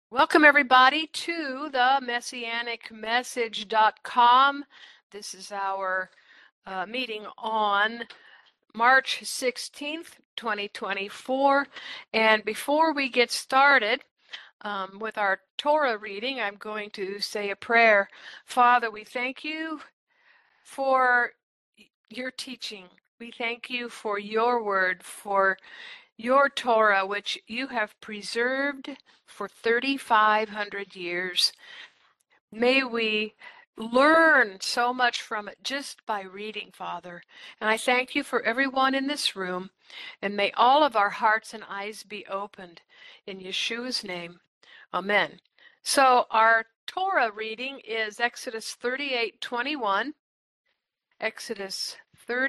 Welcome, everybody, to the messianicmessage.com. This is our meeting on March 16th, 2024. And before we get started with our Torah reading, I'm going to say a prayer. Father, we thank you for your teaching. We thank you for your word, for your Torah, which you have preserved for 3,500 years. May we learn so much from it just by reading, Father. And I thank you for everyone in this room, and may all of our hearts and eyes be opened in Yeshua's name. Amen. So our Torah reading is Exodus 38:21, Exodus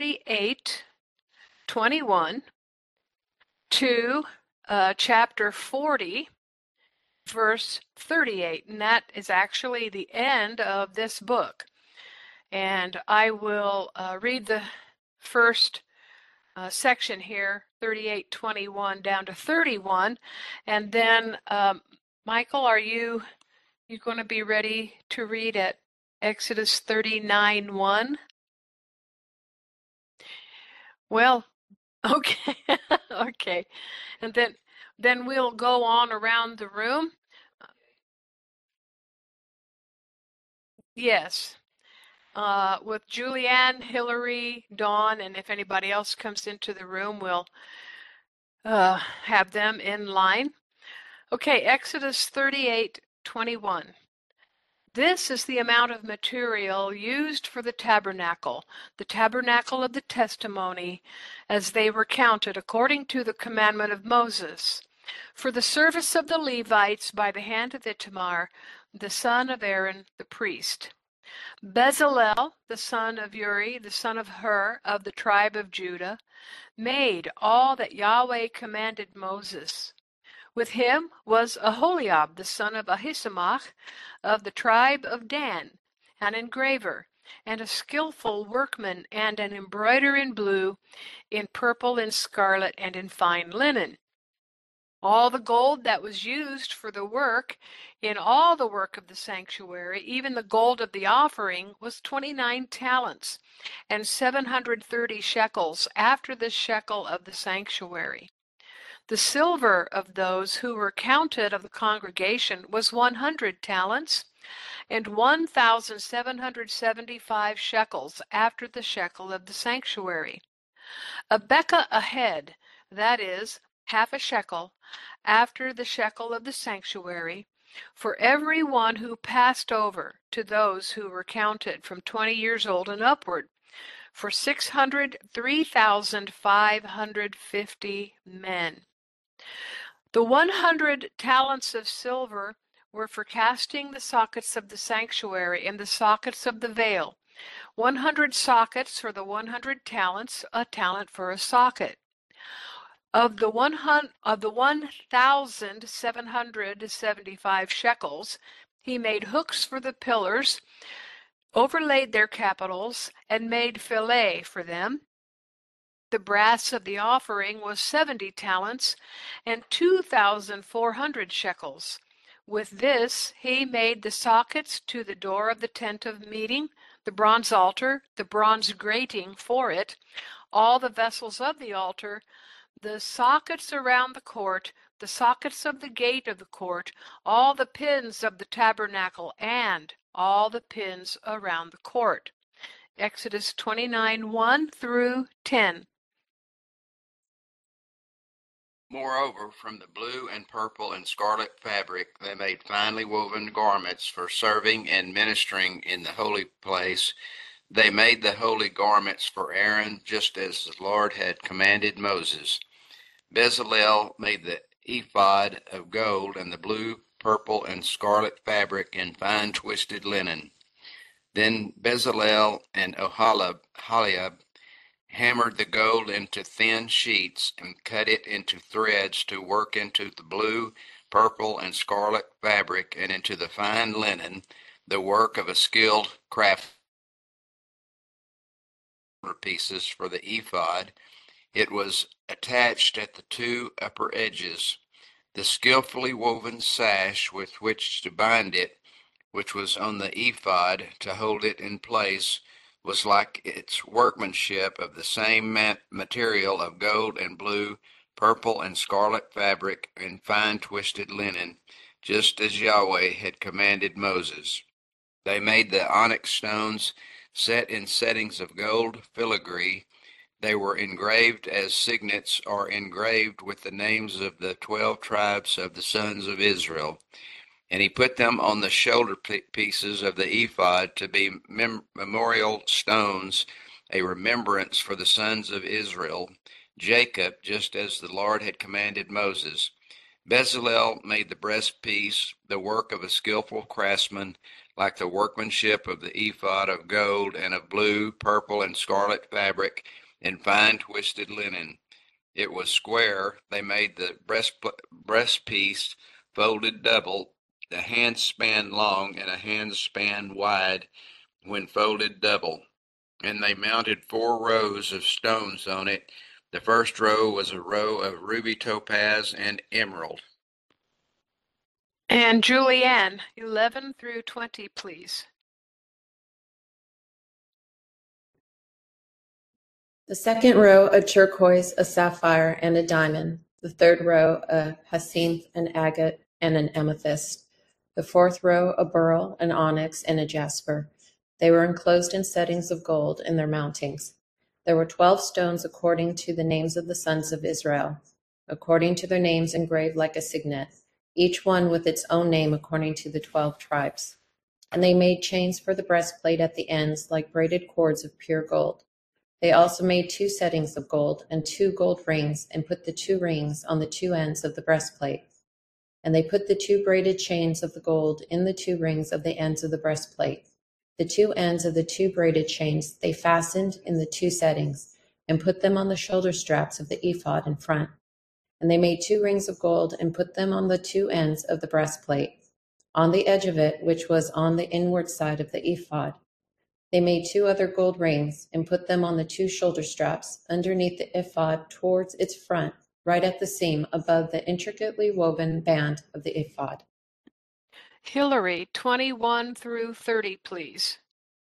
38:21 to chapter 40, verse 38, and that is actually the end of this book. And I will read the first section here, 38:21 down to 31, and then Michael, are you going to be ready to read at Exodus 39:1? Well, okay, okay, and then we'll go on around the room. Yes. With Julianne, Hillary, Dawn, and if anybody else comes into the room, we'll have them in line. Okay, Exodus 38:21. This is the amount of material used for the tabernacle of the testimony, as they were counted according to the commandment of Moses, for the service of the Levites by the hand of Ithamar, the son of Aaron the priest. Bezalel, the son of Uri, the son of Hur, of the tribe of Judah, made all that Yahweh commanded Moses. With him was Aholiab, the son of Ahisamach, of the tribe of Dan, an engraver, and a skillful workman, and an embroiderer in blue, in purple, in scarlet, and in fine linen. All the gold that was used for the work, in all the work of the sanctuary, even the gold of the offering, was 29 talents, and 730 shekels, after the shekel of the sanctuary. The silver of those who were counted of the congregation was 100 talents, and 1,775 shekels, after the shekel of the sanctuary. A bekah a head, that is, half a shekel, after the shekel of the sanctuary, for every one who passed over, to those who were counted from 20 years old and upward, for 3,550 men. The 100 talents of silver were for casting the sockets of the sanctuary and the sockets of the veil. 100 sockets for the 100 talents, a talent for a socket. Of the 1,775 shekels, he made hooks for the pillars, overlaid their capitals, and made fillet for them. The brass of the offering was 70 talents, and 2,400 shekels. With this he made the sockets to the door of the tent of meeting, the bronze altar, the bronze grating for it, all the vessels of the altar, the sockets around the court, the sockets of the gate of the court, all the pins of the tabernacle, and all the pins around the court. Exodus 29:1 through 10. Moreover, from the blue and purple and scarlet fabric they made finely woven garments for serving and ministering in the holy place. They made the holy garments for Aaron, just as the Lord had commanded Moses. Bezalel made the ephod of gold and the blue, purple, and scarlet fabric in fine twisted linen. Then Bezalel and Oholiab hammered the gold into thin sheets and cut it into threads to work into the blue, purple, and scarlet fabric and into the fine linen, the work of a skilled craftsman. Pieces for the ephod. It was attached at the two upper edges. The skillfully woven sash with which to bind it, which was on the ephod to hold it in place, was like its workmanship of the same material of gold and blue, purple and scarlet fabric, and fine twisted linen, just as Yahweh had commanded Moses. They made the onyx stones set in settings of gold filigree. They were engraved as signets, or engraved with the names of the 12 tribes of the sons of Israel. And he put them on the shoulder pieces of the ephod to be memorial stones, a remembrance for the sons of Israel, Jacob, just as the Lord had commanded Moses. Bezalel made the breastpiece, the work of a skillful craftsman, like the workmanship of the ephod of gold and of blue, purple, and scarlet fabric, and fine twisted linen. It was square. They made the breastpiece folded double, a handspan long and a handspan wide when folded double. And they mounted 4 rows of stones on it. The first row was a row of ruby, topaz, and emerald. And Julianne, 11 through 20, please. The second row a turquoise, a sapphire, and a diamond. The third row a jacinth, an agate, and an amethyst. The fourth row a beryl, an onyx, and a jasper. They were enclosed in settings of gold in their mountings. There were 12 stones according to the names of the sons of Israel, according to their names engraved like a signet, each one with its own name according to the 12 tribes. And they made chains for the breastplate at the ends, like braided cords of pure gold. They also made 2 settings of gold and 2 gold rings, and put the 2 rings on the 2 ends of the breastplate. And they put the 2 braided chains of the gold in the 2 rings of the ends of the breastplate. The 2 ends of the 2 braided chains they fastened in the 2 settings, and put them on the shoulder straps of the ephod in front. And they made 2 rings of gold, and put them on the 2 ends of the breastplate, on the edge of it, which was on the inward side of the ephod. They made 2 other gold rings, and put them on the 2 shoulder straps underneath the ephod towards its front, right at the seam above the intricately woven band of the ephod. Hillary, 21 through 30, please.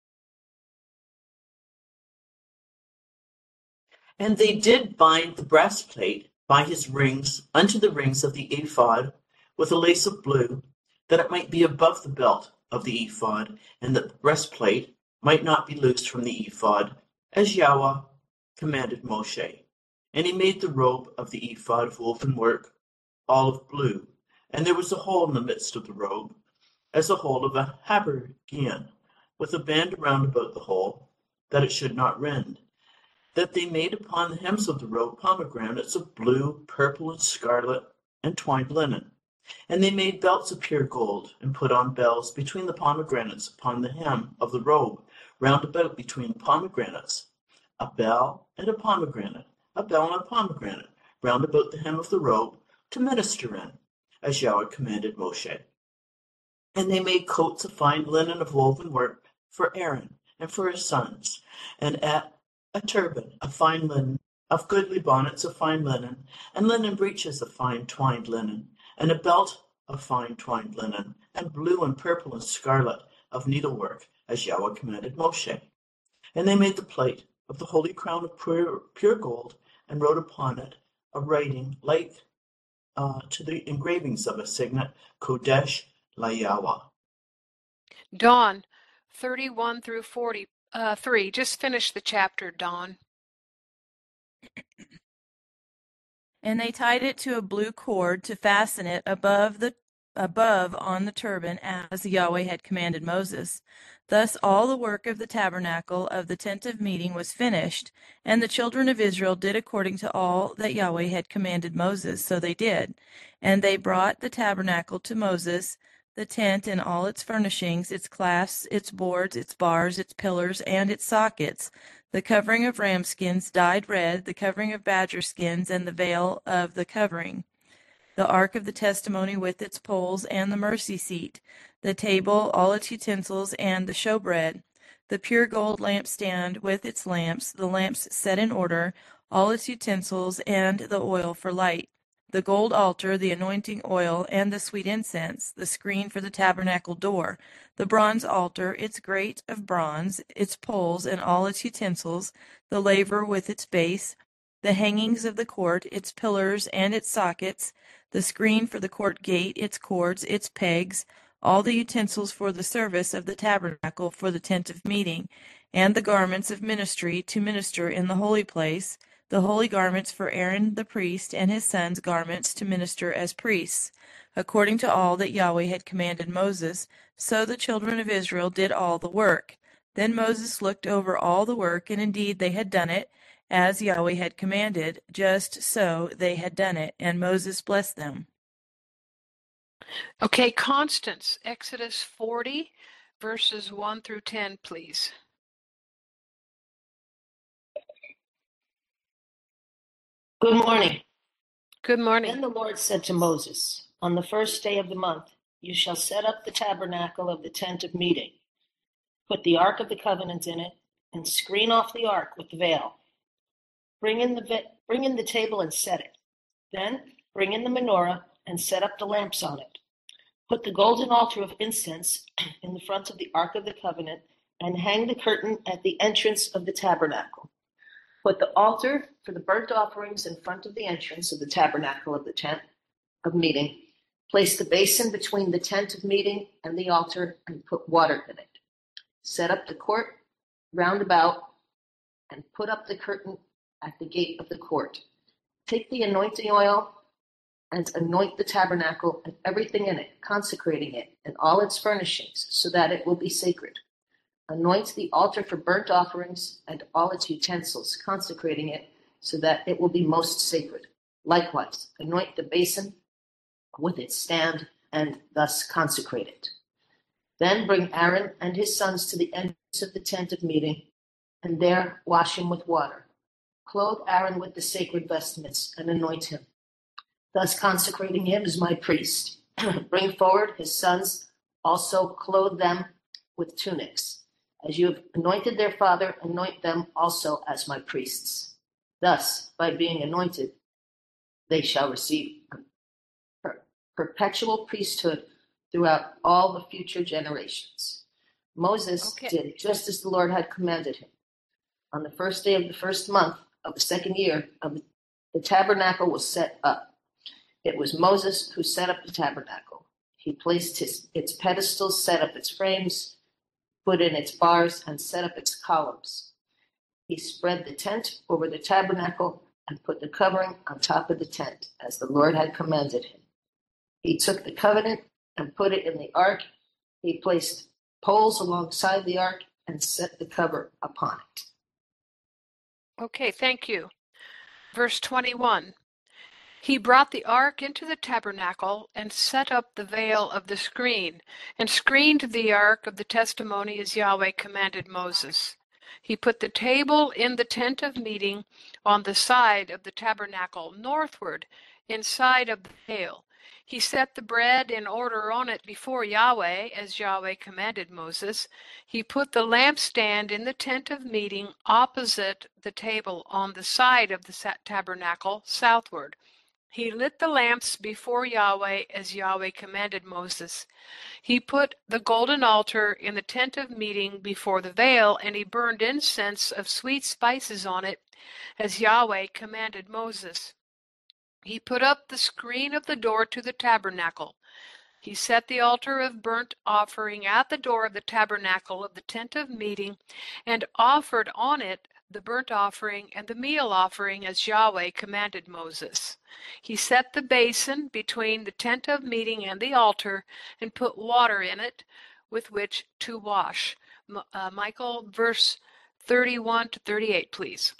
And they did bind the breastplate by his rings unto the rings of the ephod with a lace of blue, that it might be above the belt of the ephod, and that the breastplate might not be loosed from the ephod, as Yahweh commanded Moshe. And he made the robe of the ephod of woven work, all of blue, and there was a hole in the midst of the robe, as the hole of a habergeon, with a band around about the hole, that it should not rend. That they made upon the hems of the robe pomegranates of blue, purple, and scarlet, and twined linen. And they made belts of pure gold, and put on bells between the pomegranates upon the hem of the robe, round about between the pomegranates, a bell and a pomegranate, a bell and a pomegranate, round about the hem of the robe, to minister in, as Yahweh commanded Moshe. And they made coats of fine linen of woven work for Aaron and for his sons, and at a turban of fine linen, of goodly bonnets of fine linen, and linen breeches of fine twined linen, and a belt of fine twined linen, and blue and purple and scarlet of needlework, as Yahweh commanded Moshe. And they made the plate of the holy crown of pure gold, and wrote upon it a writing like to the engravings of a signet, Kodesh LaYahweh. Dawn, 31 through 43. Just finish the chapter, Dawn. And they tied it to a blue cord to fasten it above on the turban, as Yahweh had commanded Moses. Thus all the work of the tabernacle of the tent of meeting was finished, and the children of Israel did according to all that Yahweh had commanded Moses. So they did. And they brought the tabernacle to Moses, the tent and all its furnishings, its clasps, its boards, its bars, its pillars, and its sockets, the covering of ram skins dyed red, the covering of badger skins, and the veil of the covering, the ark of the testimony with its poles, and the mercy seat, the table, all its utensils, and the showbread, the pure gold lampstand with its lamps, the lamps set in order, all its utensils, and the oil for light, the gold altar, the anointing oil, and the sweet incense, the screen for the tabernacle door, the bronze altar, its grate of bronze, its poles and all its utensils, the laver with its base, the hangings of the court, its pillars and its sockets, the screen for the court gate, its cords, its pegs, all the utensils for the service of the tabernacle for the tent of meeting, and the garments of ministry to minister in the holy place, the holy garments for Aaron the priest and his sons' garments to minister as priests, according to all that Yahweh had commanded Moses. So the children of Israel did all the work. Then Moses looked over all the work, and indeed they had done it, as Yahweh had commanded, just so they had done it, and Moses blessed them. Okay, Constance, Exodus 40, verses 1 through 10, please. Good morning. Good morning. Then the Lord said to Moses, on the first day of the month, you shall set up the tabernacle of the tent of meeting. Put the ark of the covenant in it, and screen off the ark with the veil. Bring in the table and set it. Then bring in the menorah and set up the lamps on it. Put the golden altar of incense in the front of the ark of the covenant, and hang the curtain at the entrance of the tabernacle. Put the altar for the burnt offerings in front of the entrance of the tabernacle of the tent of meeting. Place the basin between the tent of meeting and the altar and put water in it. Set up the court round about and put up the curtain at the gate of the court. Take the anointing oil and anoint the tabernacle and everything in it, consecrating it and all its furnishings, so that it will be sacred. Anoint the altar for burnt offerings and all its utensils, consecrating it so that it will be most sacred. Likewise, anoint the basin with its stand and thus consecrate it. Then bring Aaron and his sons to the entrance of the tent of meeting, and there wash him with water. Clothe Aaron with the sacred vestments and anoint him, thus consecrating him as my priest. Bring forward his sons, also clothe them with tunics. As you have anointed their father, anoint them also as my priests. Thus, by being anointed, they shall receive perpetual priesthood throughout all the future generations. Moses did just as the Lord had commanded him. On the first day of the first month of the second year, the tabernacle was set up. It was Moses who set up the tabernacle. He placed its pedestals, set up its frames, put in its bars, and set up its columns. He spread the tent over the tabernacle and put the covering on top of the tent, as the Lord had commanded him. He took the covenant and put it in the ark. He placed poles alongside the ark and set the cover upon it. Okay, thank you. Verse 21. He brought the ark into the tabernacle and set up the veil of the screen, and screened the ark of the testimony as Yahweh commanded Moses. He put the table in the tent of meeting on the side of the tabernacle northward, inside of the veil. He set the bread in order on it before Yahweh, as Yahweh commanded Moses. He put the lampstand in the tent of meeting opposite the table on the side of the tabernacle southward. He lit the lamps before Yahweh as Yahweh commanded Moses. He put the golden altar in the tent of meeting before the veil, and he burned incense of sweet spices on it as Yahweh commanded Moses. He put up the screen of the door to the tabernacle. He set the altar of burnt offering at the door of the tabernacle of the tent of meeting, and offered on it the burnt offering and the meal offering as Yahweh commanded Moses. He set the basin between the tent of meeting and the altar, and put water in it with which to wash. Michael, verse 31 to 38, please.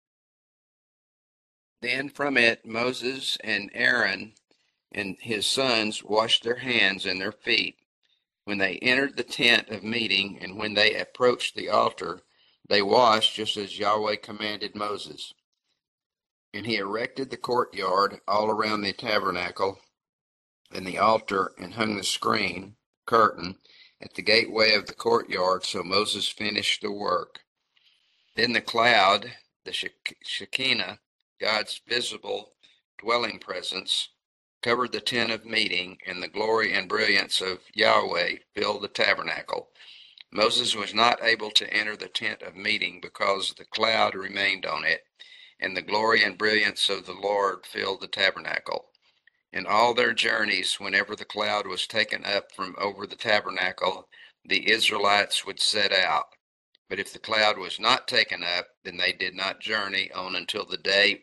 Then from it Moses and Aaron and his sons washed their hands and their feet when they entered the tent of meeting, and when they approached the altar, they washed just as Yahweh commanded Moses. And he erected the courtyard all around the tabernacle and the altar, and hung the curtain, at the gateway of the courtyard. So Moses finished the work. Then the cloud, the Shekinah, God's visible dwelling presence covered the tent of meeting, and the glory and brilliance of Yahweh filled the tabernacle. Moses was not able to enter the tent of meeting because the cloud remained on it, and the glory and brilliance of the Lord filled the tabernacle. In all their journeys, whenever the cloud was taken up from over the tabernacle, the Israelites would set out. But if the cloud was not taken up, then they did not journey on until the day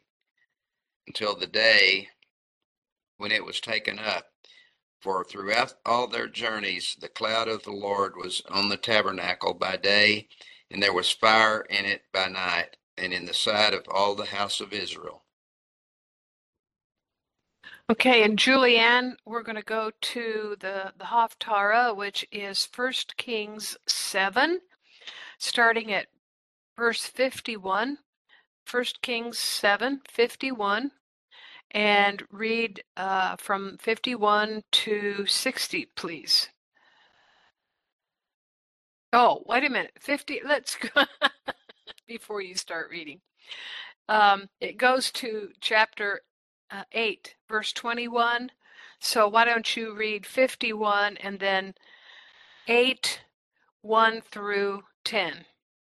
when it was taken up. For throughout all their journeys, the cloud of the Lord was on the tabernacle by day, and there was fire in it by night, and in the sight of all the house of Israel. Okay, and Julianne, we're going to go to the Haftarah, which is 1 Kings 7, starting at verse 51. 1 Kings 7:51, and read from 51 to 60, please. Oh, wait a minute. 50, let's go before you start reading. It goes to chapter 8, verse 21. So why don't you read 51 and then 8, 1 through 10.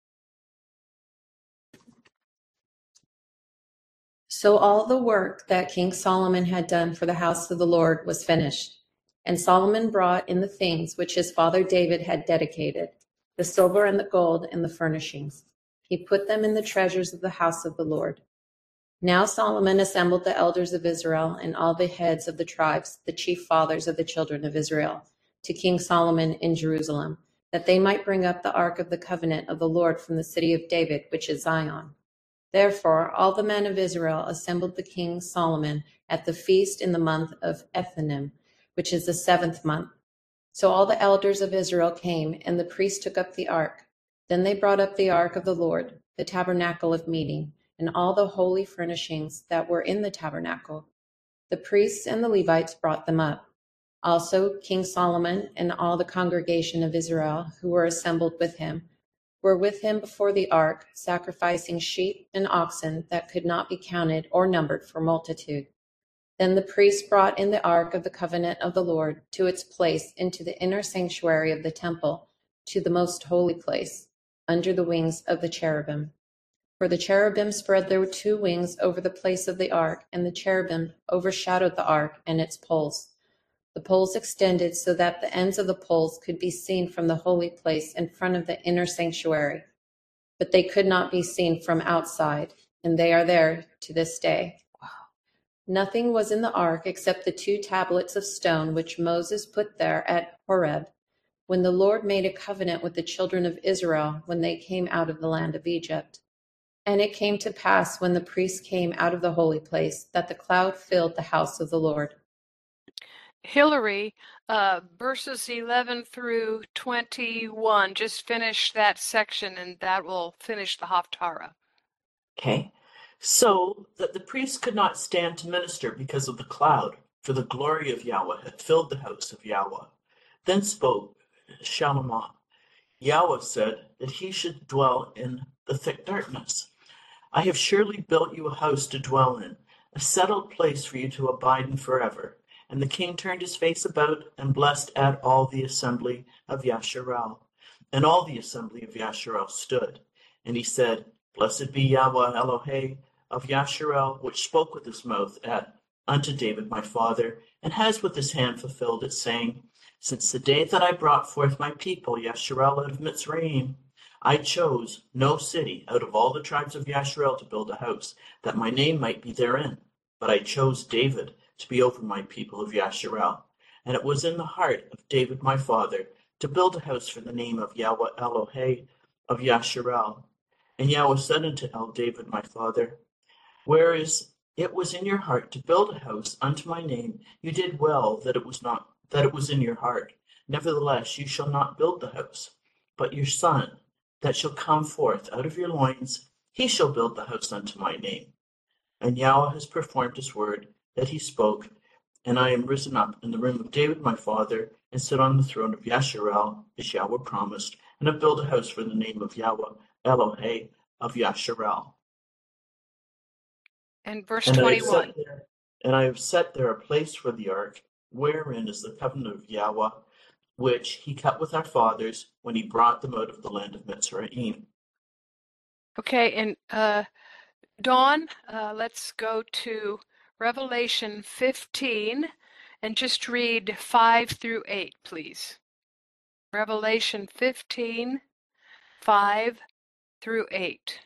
So all the work that King Solomon had done for the house of the Lord was finished. And Solomon brought in the things which his father David had dedicated, the silver and the gold and the furnishings. He put them in the treasures of the house of the Lord. Now Solomon assembled the elders of Israel and all the heads of the tribes, the chief fathers of the children of Israel, to King Solomon in Jerusalem, that they might bring up the ark of the covenant of the Lord from the city of David, which is Zion. Therefore all the men of Israel assembled the king Solomon at the feast in the month of Ethanim, which is the 7th month. So all the elders of Israel came, and the priests took up the ark. Then they brought up the ark of the Lord, the tabernacle of meeting, and all the holy furnishings that were in the tabernacle. The priests and the Levites brought them up. Also King Solomon and all the congregation of Israel who were assembled with him were with him before the ark, sacrificing sheep and oxen that could not be counted or numbered for multitude. Then the priests brought in the ark of the covenant of the Lord to its place into the inner sanctuary of the temple, to the most holy place, under the wings of the cherubim. For the cherubim spread their 2 wings over the place of the ark, and the cherubim overshadowed the ark and its poles. The poles extended so that the ends of the poles could be seen from the holy place in front of the inner sanctuary, but they could not be seen from outside, and they are there to this day. Nothing was in the ark except the 2 tablets of stone which Moses put there at Horeb, when the Lord made a covenant with the children of Israel when they came out of the land of Egypt. And it came to pass when the priests came out of the holy place that the cloud filled the house of the Lord. Hillary, verses 11 through 21. Just finish that section, and that will finish the Haftarah. Okay. So that the priests could not stand to minister because of the cloud, for the glory of Yahweh had filled the house of Yahweh. Then spoke Shammah. Yahweh said that he should dwell in the thick darkness. I have surely built you a house to dwell in, a settled place for you to abide in forever. And the king turned his face about and blessed at all the assembly of Yasharel. And all the assembly of Yasharel stood. And he said, Blessed be Yahweh Elohei of Yasharel, which spoke with his mouth unto David my father, and has with his hand fulfilled it, saying, Since the day that I brought forth my people Yasharel out of Mitzrayim, I chose no city out of all the tribes of Yasharel to build a house, that my name might be therein. But I chose David to be over my people of Yasharel. And it was in the heart of David my father to build a house for the name of Yahweh Elohei of Yasharel. And Yahweh said unto David my father, Whereas it was in your heart to build a house unto my name, you did well that it was in your heart. Nevertheless, you shall not build the house, but your son that shall come forth out of your loins, he shall build the house unto my name. And Yahweh has performed his word that he spoke, and I am risen up in the room of David my father, and sit on the throne of Yasharel, as Yahweh promised, and have built a house for the name of Yahweh Elohei of Yasharel. And verse And 21. And I have set there a place for the ark, wherein is the covenant of Yahweh, which he cut with our fathers when he brought them out of the land of Mitzrayim. Okay, and Dawn, let's go to Revelation 15 and just read 5 through 8, please. Revelation 15, 5 through 8.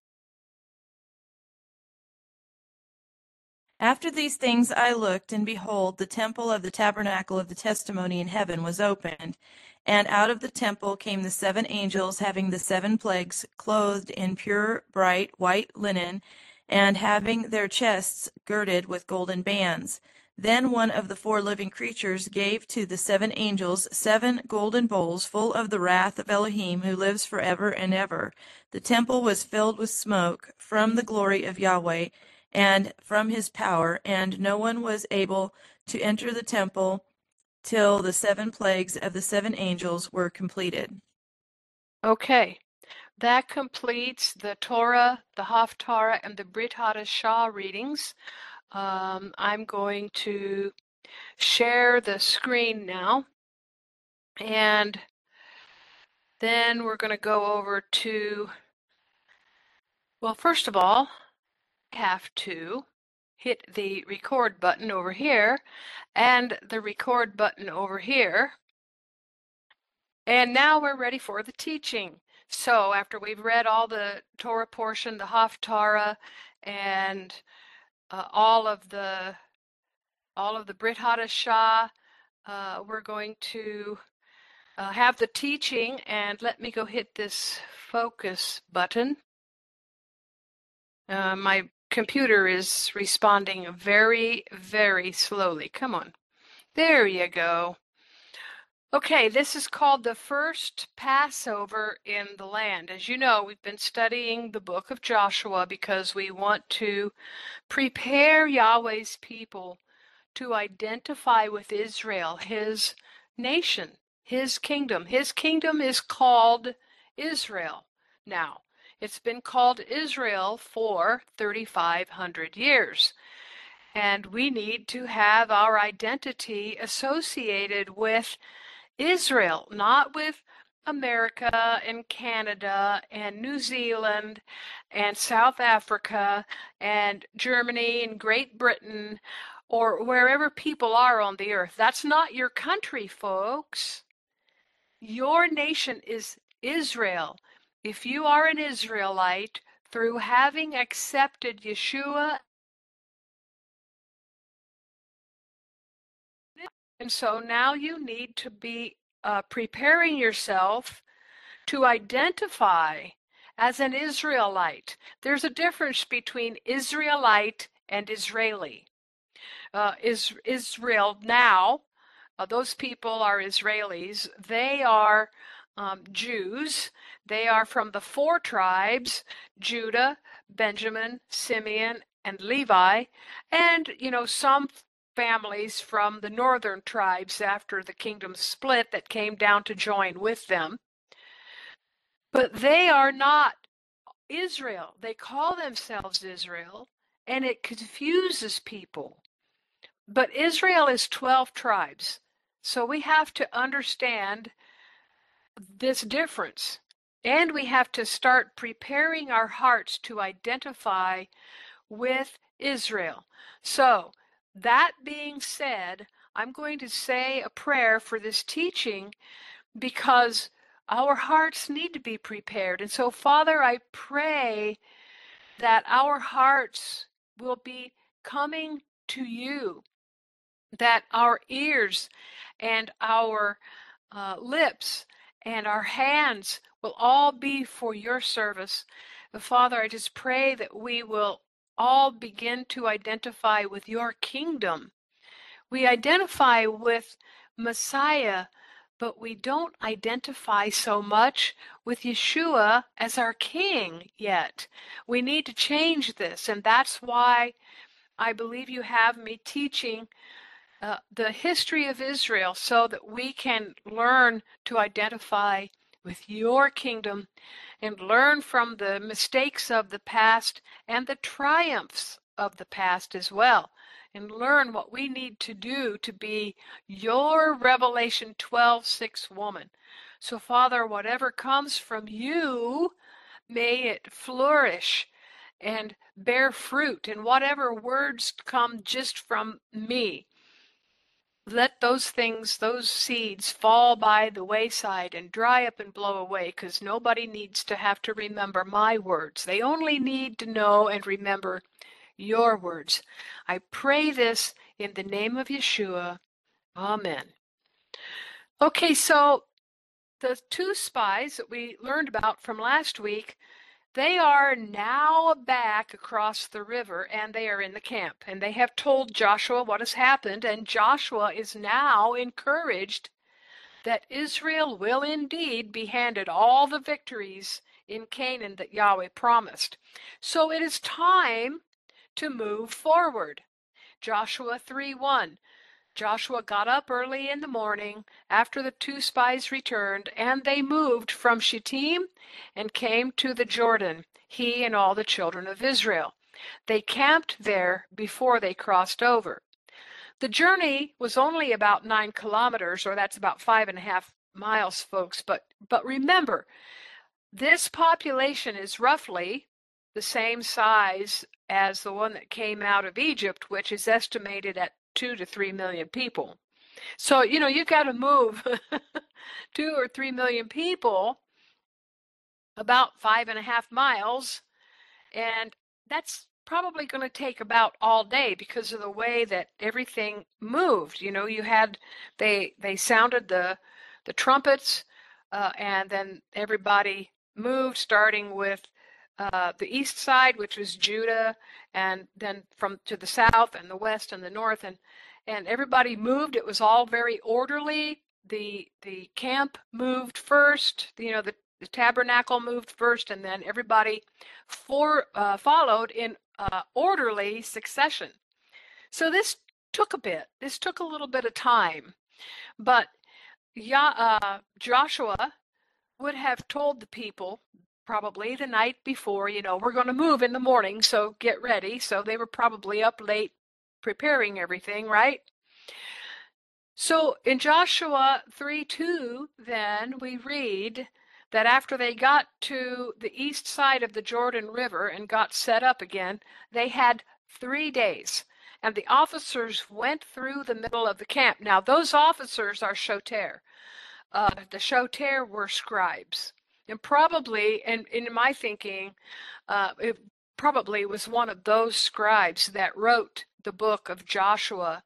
After these things I looked, and behold, the temple of the tabernacle of the testimony in heaven was opened, and out of the temple came the 7 angels having the 7 plagues, clothed in pure bright white linen, and having their chests girded with golden bands. Then one of the 4 living creatures gave to the 7 angels 7 golden bowls full of the wrath of Elohim, who lives forever and ever. The temple was filled with smoke from the glory of Yahweh and from his power, and no one was able to enter the temple till the 7 plagues of the 7 angels were completed. Okay, that completes the Torah, the Haftarah, and the Brit Hadashah readings. I'm going to share the screen now, and then we're going to go over to, well, first of all, I have to hit the record button over here and the record button over here. And now we're ready for the teaching. So after we've read all the Torah portion, the Haftarah, and all of the Brit Hadashah, we're going to have the teaching, and let me go hit this focus button. My computer is responding very, very slowly. Come on. There you go. Okay, this is called the first Passover in the land. As you know, we've been studying the book of Joshua because we want to prepare Yahweh's people to identify with Israel, his nation, his kingdom. His kingdom is called Israel. Now, it's been called Israel for 3,500 years. And we need to have our identity associated with Israel, not with America and Canada and New Zealand and South Africa and Germany and Great Britain or wherever people are on the earth. That's not your country, folks. Your nation is Israel. If you are an Israelite, through having accepted Yeshua, and so now you need to be preparing yourself to identify as an Israelite. There's a difference between Israelite and Israeli. Israel now, those people are Israelis. They are Jews. They are from the 4 tribes, Judah, Benjamin, Simeon, and Levi. And, some families from the northern tribes after the kingdom split that came down to join with them. But they are not Israel. They call themselves Israel, and it confuses people. But Israel is 12 tribes. So we have to understand this difference. And we have to start preparing our hearts to identify with Israel. So, that being said, I'm going to say a prayer for this teaching because our hearts need to be prepared. And so, Father, I pray that our hearts will be coming to you, that our ears and our lips and our hands will all be for your service. Father, I just pray that we will all begin to identify with your kingdom. We identify with Messiah, but we don't identify so much with Yeshua as our king yet. We need to change this, and that's why I believe you have me teaching the history of Israel so that we can learn to identify with your kingdom and learn from the mistakes of the past and the triumphs of the past as well and learn what we need to do to be your Revelation 12:6 woman. So, Father, whatever comes from you, may it flourish and bear fruit, and whatever words come just from me, let those things, those seeds, fall by the wayside and dry up and blow away, because nobody needs to have to remember my words. They only need to know and remember your words. I pray this in the name of Yeshua. Amen. Okay, so the two spies that we learned about from last week, they are now back across the river, and they are in the camp, and they have told Joshua what has happened, and Joshua is now encouraged that Israel will indeed be handed all the victories in Canaan that Yahweh promised. So it is time to move forward. Joshua 3:1. Joshua got up early in the morning after the two spies returned, and they moved from Shittim and came to the Jordan, he and all the children of Israel. They camped there before they crossed over. The journey was only about 9 kilometers, or that's about 5.5 miles, folks. But remember, this population is roughly the same size as the one that came out of Egypt, which is estimated at 2 to 3 million people. So, you've got to move 2 or 3 million people about 5.5 miles, and that's probably going to take about all day because of the way that everything moved. They sounded the trumpets, and then everybody moved, starting with the east side, which was Judah, and then from to the south and the west and the north, and everybody moved. It was all very orderly. The camp moved first. The tabernacle moved first, and then everybody followed in orderly succession. So this took a bit. This took a little bit of time, but Joshua would have told the people probably the night before, we're going to move in the morning, so get ready. So they were probably up late preparing everything, right? So in Joshua 3:2, then we read that after they got to the east side of the Jordan River and got set up again, they had 3 days. And the officers went through the middle of the camp. Now, those officers are shoter. The shoter were scribes. And probably, and in my thinking, it probably was one of those scribes that wrote the book of Joshua,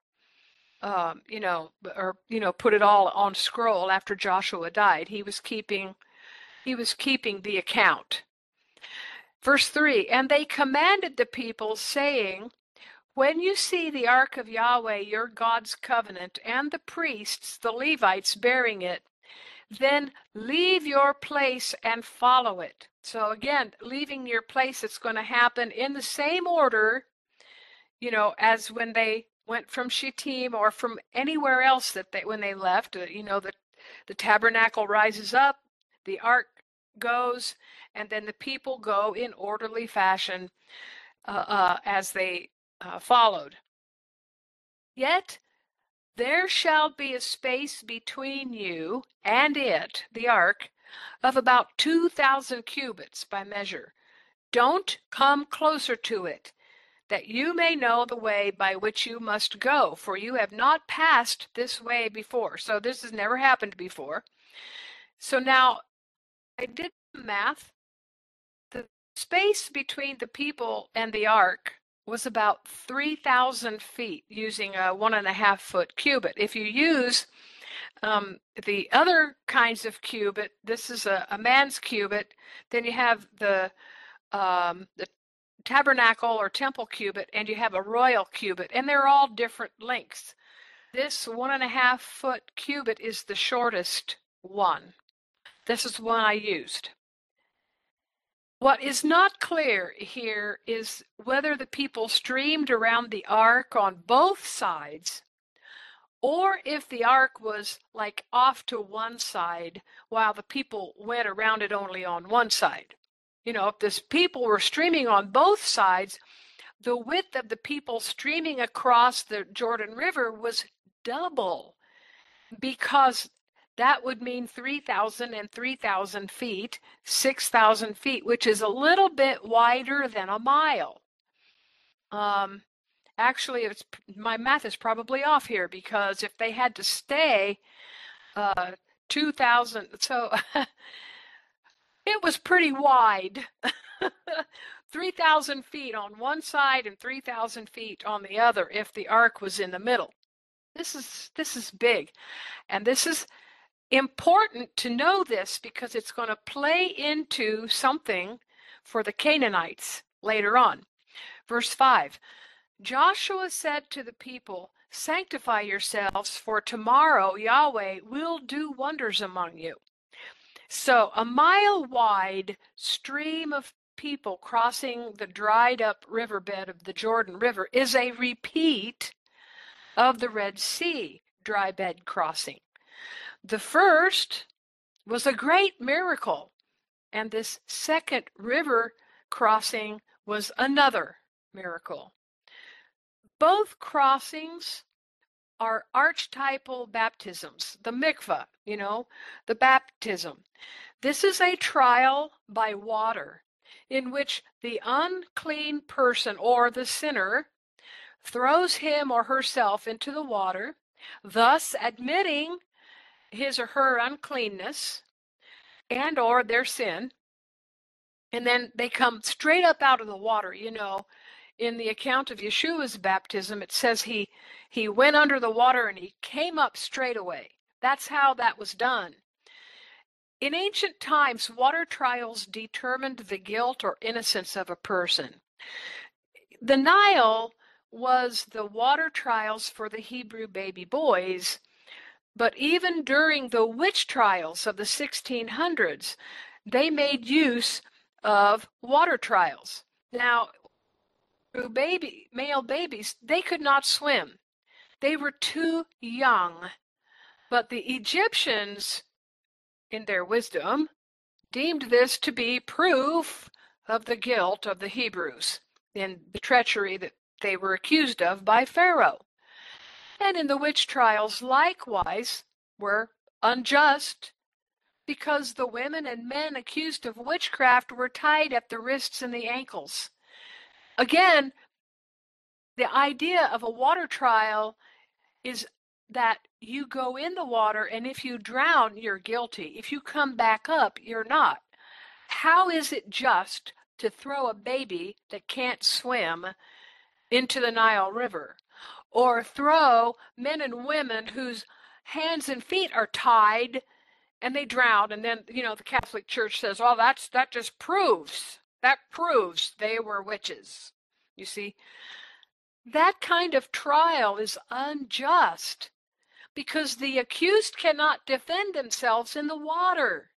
put it all on scroll after Joshua died. He was keeping the account. Verse 3, and they commanded the people, saying, when you see the ark of Yahweh, your God's covenant, and the priests, the Levites, bearing it, then leave your place and follow it. So again, leaving your place, it's going to happen in the same order, as when they went from Shittim or from anywhere else when they left. The tabernacle rises up, the ark goes, and then the people go in orderly fashion as they followed. Yet there shall be a space between you and it, the ark, of about 2,000 cubits by measure. Don't come closer to it, that you may know the way by which you must go, for you have not passed this way before. So this has never happened before. So now, I did the math. The space between the people and the ark was about 3,000 feet using a 1.5 foot cubit. If you use the other kinds of cubit, this is a man's cubit, then you have the tabernacle or temple cubit, and you have a royal cubit, and they're all different lengths. This 1.5 foot cubit is the shortest one. This is one I used. What is not clear here is whether the people streamed around the ark on both sides, or if the ark was like off to one side while the people went around it only on one side. If this people were streaming on both sides, the width of the people streaming across the Jordan River was double, because that would mean 3,000 and 3,000 feet, 6,000 feet, which is a little bit wider than a mile. Actually, my math is probably off here, because if they had to stay 2,000, so it was pretty wide. 3,000 feet on one side and 3,000 feet on the other if the ark was in the middle. This is big, and this is important to know this, because it's going to play into something for the Canaanites later on. Verse 5, Joshua said to the people, "Sanctify yourselves, for tomorrow Yahweh will do wonders among you." So a mile-wide stream of people crossing the dried-up riverbed of the Jordan River is a repeat of the Red Sea dry bed crossing. The first was a great miracle, and this second river crossing was another miracle. Both crossings are archetypal baptisms, the mikvah, the baptism. This is a trial by water in which the unclean person or the sinner throws him or herself into the water, thus admitting his or her uncleanness and or their sin, and then they come straight up out of the water. In the account of Yeshua's baptism, it says he went under the water and he came up straight away. That's how that was done. In ancient times, water trials determined the guilt or innocence of a person. The Nile was the water trials for the Hebrew baby boys, but even during the witch trials of the 1600s, they made use of water trials. Now, male babies, they could not swim. They were too young. But the Egyptians, in their wisdom, deemed this to be proof of the guilt of the Hebrews in the treachery that they were accused of by Pharaoh. And in the witch trials, likewise, were unjust, because the women and men accused of witchcraft were tied at the wrists and the ankles. Again, the idea of a water trial is that you go in the water, and if you drown, you're guilty. If you come back up, you're not. How is it just to throw a baby that can't swim into the Nile River, or throw men and women whose hands and feet are tied and they drown? And then, the Catholic Church says, "Oh, that just proves they were witches." You see, that kind of trial is unjust, because the accused cannot defend themselves in the water.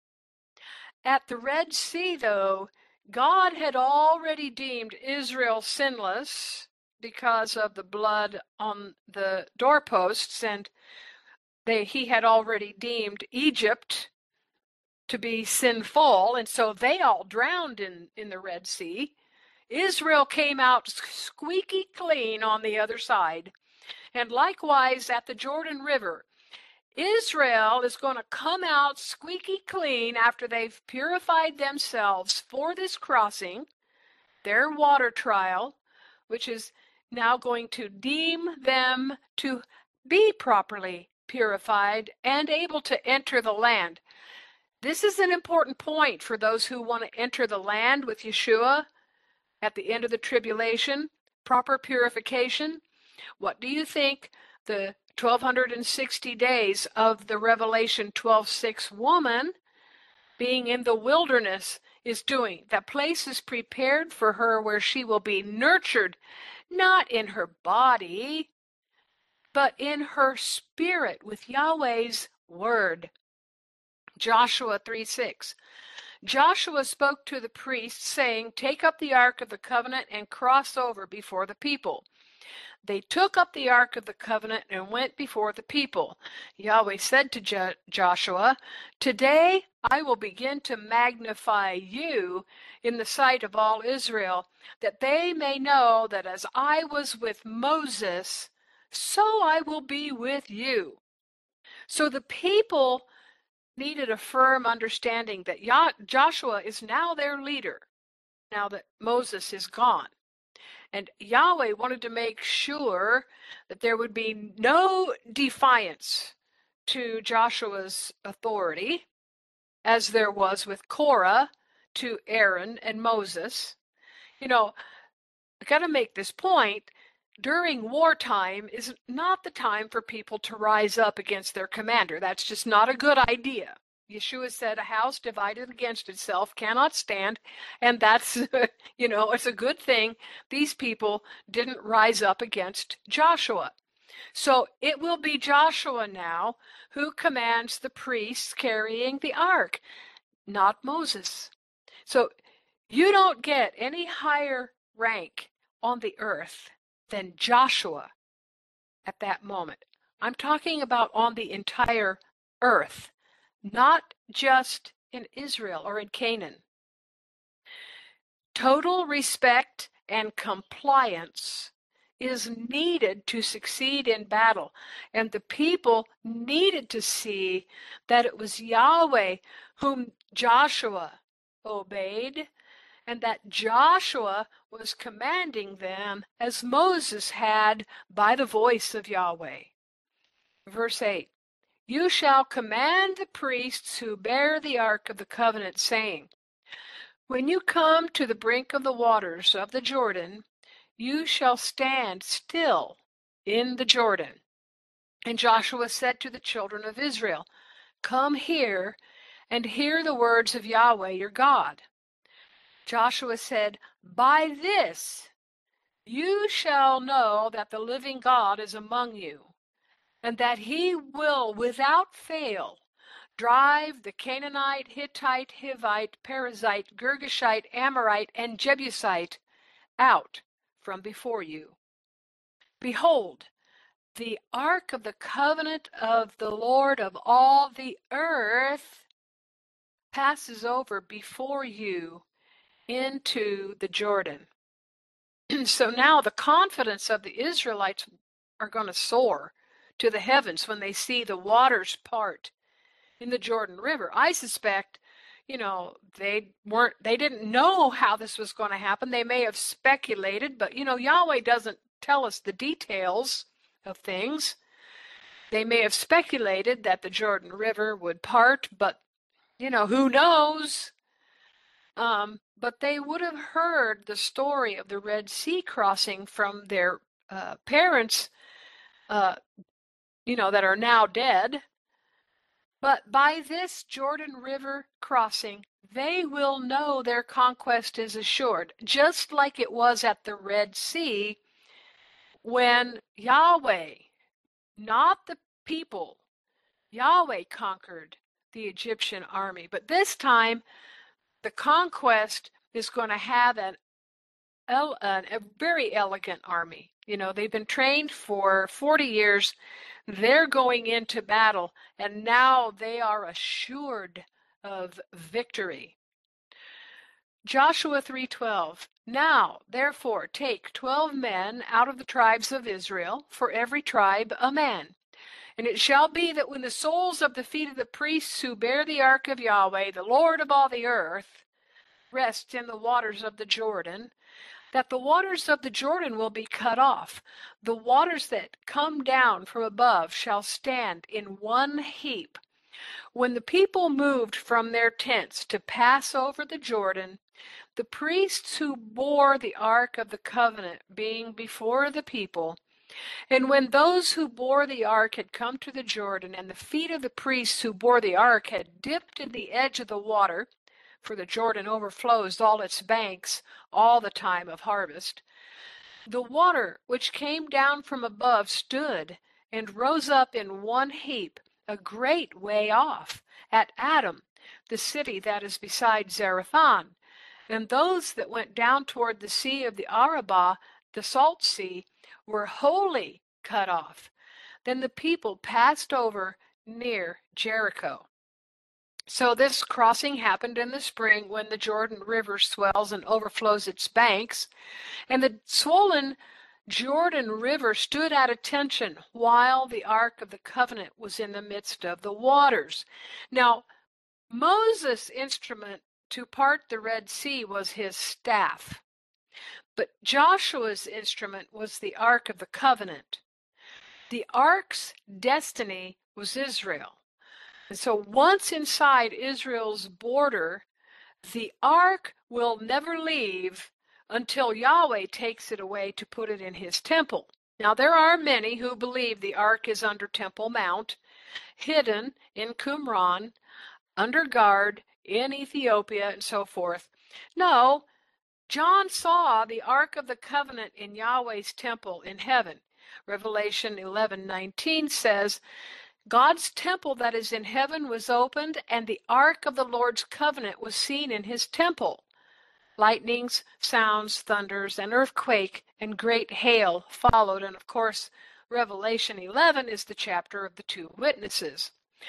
At the Red Sea, though, God had already deemed Israel sinless because of the blood on the doorposts, and he had already deemed Egypt to be sinful, and so they all drowned in the Red Sea. Israel came out squeaky clean on the other side. And likewise at the Jordan River, Israel is going to come out squeaky clean after they've purified themselves for this crossing, their water trial, which is now going to deem them to be properly purified and able to enter the land. This is an important point for those who want to enter the land with Yeshua at the end of the tribulation, proper purification. What do you think the 1260 days of the Revelation 12:6 woman being in the wilderness is doing? That place is prepared for her where she will be nurtured, not in her body, but in her spirit with Yahweh's word. Joshua 3:6. Joshua spoke to the priests, saying, "Take up the ark of the covenant and cross over before the people." They took up the ark of the covenant and went before the people. Yahweh said to Joshua, "Today I will begin to magnify you in the sight of all Israel, that they may know that as I was with Moses, so I will be with you." So the people needed a firm understanding that Joshua is now their leader, now that Moses is gone. And Yahweh wanted to make sure that there would be no defiance to Joshua's authority, as there was with Korah to Aaron and Moses. I got to make this point. During wartime is not the time for people to rise up against their commander. That's just not a good idea. Yeshua said a house divided against itself cannot stand, and that's, it's a good thing these people didn't rise up against Joshua. So it will be Joshua now who commands the priests carrying the ark, not Moses. So you don't get any higher rank on the earth than Joshua at that moment. I'm talking about on the entire earth, not just in Israel or in Canaan. Total respect and compliance is needed to succeed in battle, and the people needed to see that it was Yahweh whom Joshua obeyed, and that Joshua was commanding them as Moses had by the voice of Yahweh. Verse 8, "You shall command the priests who bear the ark of the covenant, saying, when you come to the brink of the waters of the Jordan, you shall stand still in the Jordan." And Joshua said to the children of Israel, "Come here and hear the words of Yahweh your God." Joshua said, "By this you shall know that the living God is among you, and that he will without fail drive the Canaanite, Hittite, Hivite, Perizzite, Girgashite, Amorite, and Jebusite out from before you. Behold, the ark of the covenant of the Lord of all the earth passes over before you into the Jordan." So now the confidence of the Israelites are going to soar to the heavens when they see the waters part in the Jordan River. I suspect, they didn't know how this was going to happen. They may have speculated, but Yahweh doesn't tell us the details of things. They may have speculated that the Jordan River would part, but who knows? But they would have heard the story of the Red Sea crossing from their parents, that are now dead. But by this Jordan River crossing, they will know their conquest is assured, just like it was at the Red Sea when Yahweh, not the people, Yahweh conquered the Egyptian army. But this time, the conquest is going to have a very elegant army. They've been trained for 40 years. They're going into battle, and now they are assured of victory. Joshua 3:12, "Now, therefore, take 12 men out of the tribes of Israel, for every tribe a man. And it shall be that when the soles of the feet of the priests who bear the ark of Yahweh, the Lord of all the earth, rest in the waters of the Jordan, that the waters of the Jordan will be cut off. The waters that come down from above shall stand in one heap. When the people moved from their tents to pass over the Jordan, the priests who bore the ark of the covenant being before the people, and when those who bore the ark had come to the Jordan, and the feet of the priests who bore the ark had dipped in the edge of the water, for the Jordan overflows all its banks all the time of harvest, the water which came down from above stood and rose up in one heap a great way off at Adam, the city that is beside Zarethan. And those that went down toward the sea of the Arabah, the salt sea, were wholly cut off. Then the people passed over near Jericho. So this crossing happened in the spring when the Jordan River swells and overflows its banks, and the swollen Jordan River stood at attention while the Ark of the Covenant was in the midst of the waters. Now, Moses' instrument to part the Red Sea was his staff, but Joshua's instrument was the Ark of the Covenant. The Ark's destiny was Israel. And so once inside Israel's border, the Ark will never leave until Yahweh takes it away to put it in his temple. Now, there are many who believe the Ark is under Temple Mount, hidden in Qumran, under guard in Ethiopia, and so forth. No, John saw the Ark of the Covenant in Yahweh's temple in heaven. Revelation 11:19 says, God's temple that is in heaven was opened, and the ark of the Lord's covenant was seen in his temple. Lightnings, sounds, thunders, an earthquake, and great hail followed. And of course, Revelation 11 is the chapter of the two witnesses.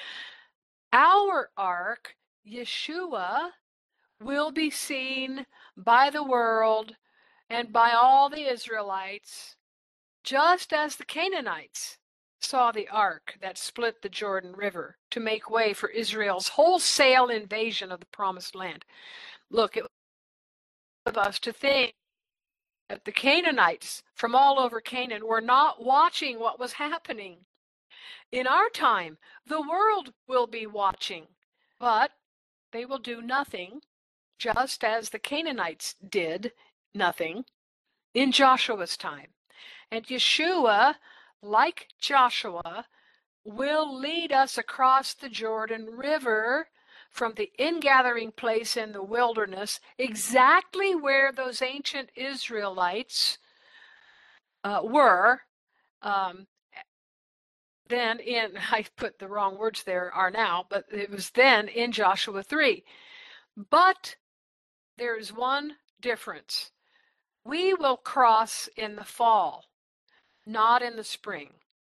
Our ark, Yeshua, will be seen by the world and by all the Israelites, just as the Canaanites saw the ark that split the Jordan River to make way for Israel's wholesale invasion of the Promised Land. Look, it was of us to think that the Canaanites from all over Canaan were not watching what was happening. In our time, the world will be watching, but they will do nothing, just as the Canaanites did nothing in Joshua's time. And Yeshua, like Joshua, will lead us across the Jordan River from the ingathering place in the wilderness, exactly where those ancient Israelites were. Then in, I put the wrong words there, are now, but it was then in Joshua 3. But there is one difference. We will cross in the fall, not in the spring.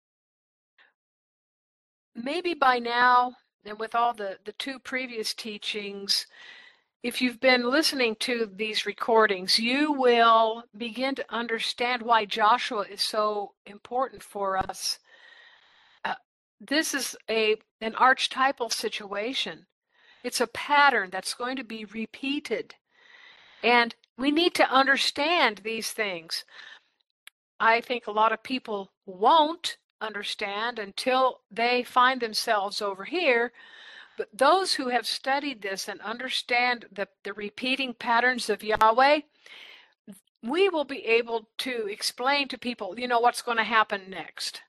Maybe by now, and with all the two previous teachings, if you've been listening to these recordings, you will begin to understand why Joshua is so important for us. This is an archetypal situation. It's a pattern that's going to be repeated. And we need to understand these things. I think a lot of people won't understand until they find themselves over here. But those who have studied this and understand the repeating patterns of Yahweh, we will be able to explain to people, what's going to happen next.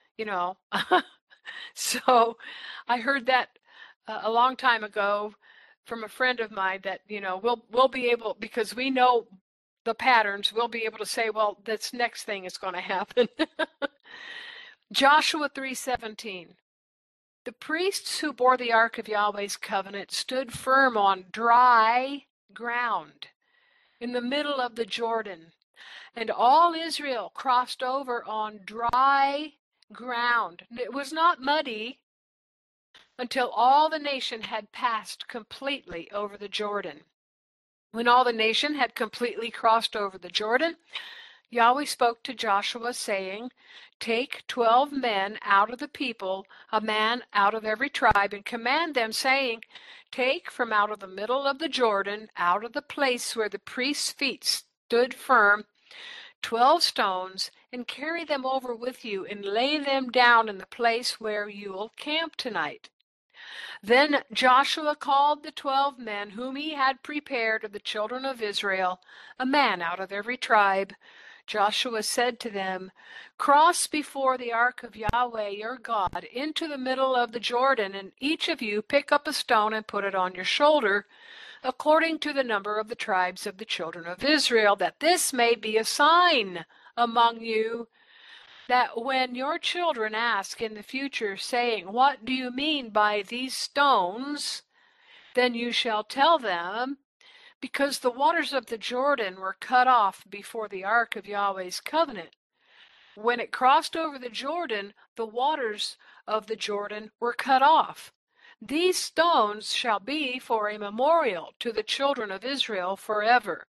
So I heard that a long time ago from a friend of mine that, we'll be able, because we know the patterns, we'll be able to say, well, this next thing is going to happen. Joshua 3:17. The priests who bore the ark of Yahweh's covenant stood firm on dry ground in the middle of the Jordan, and all Israel crossed over on dry ground. It was not muddy until all the nation had passed completely over the Jordan. When all the nation had completely crossed over the Jordan, Yahweh spoke to Joshua, saying, Take 12 men out of the people, a man out of every tribe, and command them, saying, Take from out of the middle of the Jordan, out of the place where the priest's feet stood firm, 12 stones, and carry them over with you, and lay them down in the place where you'll camp tonight. Then Joshua called the 12 men whom he had prepared of the children of Israel, a man out of every tribe. Joshua said to them, Cross before the ark of Yahweh your God into the middle of the Jordan, and each of you pick up a stone and put it on your shoulder, according to the number of the tribes of the children of Israel, that this may be a sign among you, that when your children ask in the future, saying, What do you mean by these stones? Then you shall tell them, Because the waters of the Jordan were cut off before the ark of Yahweh's covenant. When it crossed over the Jordan, the waters of the Jordan were cut off. These stones shall be for a memorial to the children of Israel forever.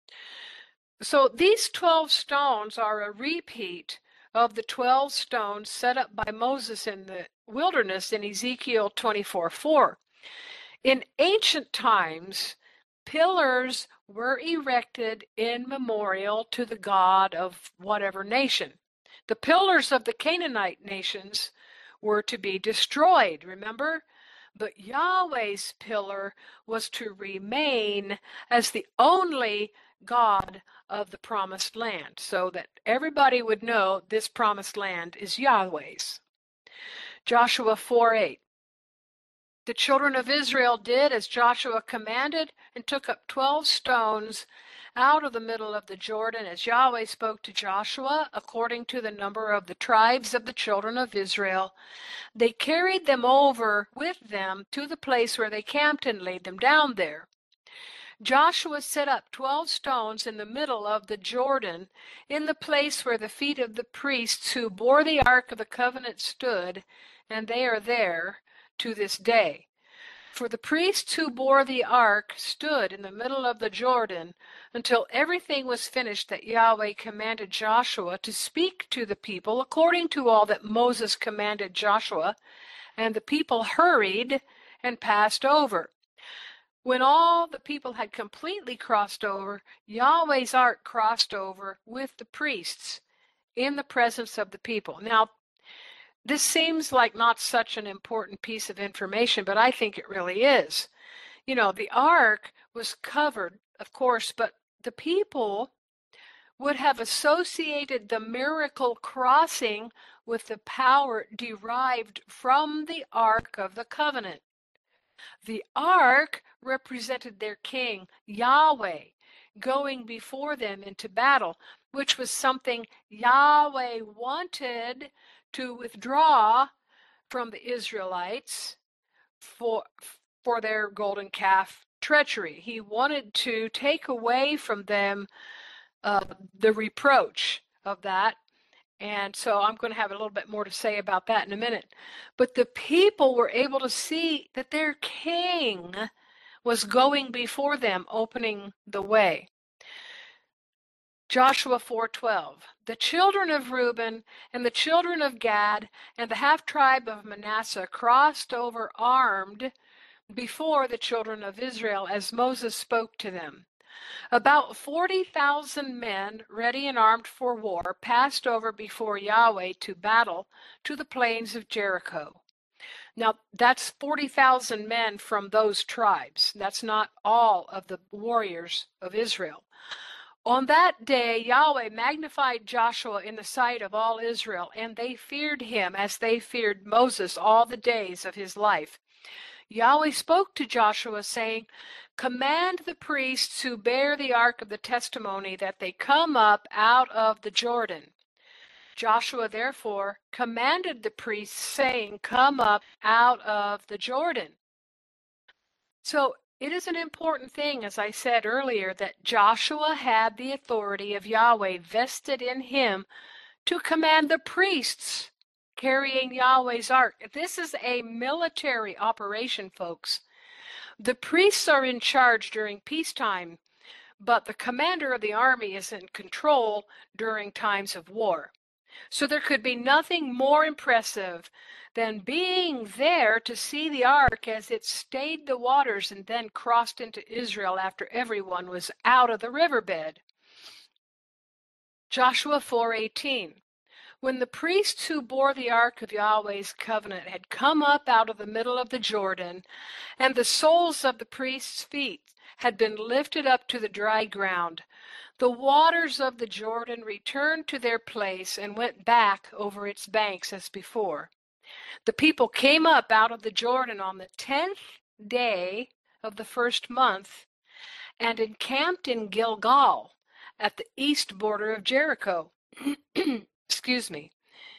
So these 12 stones are a repeat of the 12 stones set up by Moses in the wilderness in Ezekiel 24:4. In ancient times, pillars were erected in memorial to the god of whatever nation. The pillars of the Canaanite nations were to be destroyed, remember? But Yahweh's pillar was to remain as the only God of the promised land, so that everybody would know this promised land is Yahweh's. Joshua 4:8. The children of Israel did as Joshua commanded and took up 12 stones out of the middle of the Jordan as Yahweh spoke to Joshua, according to the number of the tribes of the children of Israel. They carried them over with them to the place where they camped and laid them down there. Joshua set up 12 stones in the middle of the Jordan, in the place where the feet of the priests who bore the Ark of the Covenant stood, and they are there to this day. For the priests who bore the ark stood in the middle of the Jordan until everything was finished that Yahweh commanded Joshua to speak to the people according to all that Moses commanded Joshua, and the people hurried and passed over. When all the people had completely crossed over, Yahweh's ark crossed over with the priests in the presence of the people. Now, this seems like not such an important piece of information, but I think it really is. You know, the ark was covered, of course, but the people would have associated the miracle crossing with the power derived from the Ark of the Covenant. The ark represented their king, Yahweh, going before them into battle, which was something Yahweh wanted to withdraw from the Israelites for their golden calf treachery. He wanted to take away from them the reproach of that. And so I'm going to have a little bit more to say about that in a minute. But the people were able to see that their king was going before them, opening the way. Joshua 4:12. The children of Reuben and the children of Gad and the half-tribe of Manasseh crossed over armed before the children of Israel as Moses spoke to them. About 40,000 men, ready and armed for war, passed over before Yahweh to battle to the plains of Jericho. Now, that's 40,000 men from those tribes. That's not all of the warriors of Israel. On that day, Yahweh magnified Joshua in the sight of all Israel, and they feared him as they feared Moses all the days of his life. Yahweh spoke to Joshua, saying, "Command the priests who bear the ark of the testimony that they come up out of the Jordan." Joshua therefore commanded the priests, saying, "Come up out of the Jordan." So it is an important thing, as I said earlier, that Joshua had the authority of Yahweh vested in him to command the priests carrying Yahweh's ark. This is a military operation, folks. The priests are in charge during peacetime, but the commander of the army is in control during times of war. So there could be nothing more impressive than being there to see the ark as it stayed the waters and then crossed into Israel after everyone was out of the riverbed. Joshua 4:18. When the priests who bore the ark of Yahweh's covenant had come up out of the middle of the Jordan, and the soles of the priests' feet had been lifted up to the dry ground, the waters of the Jordan returned to their place and went back over its banks as before. The people came up out of the Jordan on the 10th day of the first month and encamped in Gilgal at the east border of Jericho. Excuse me.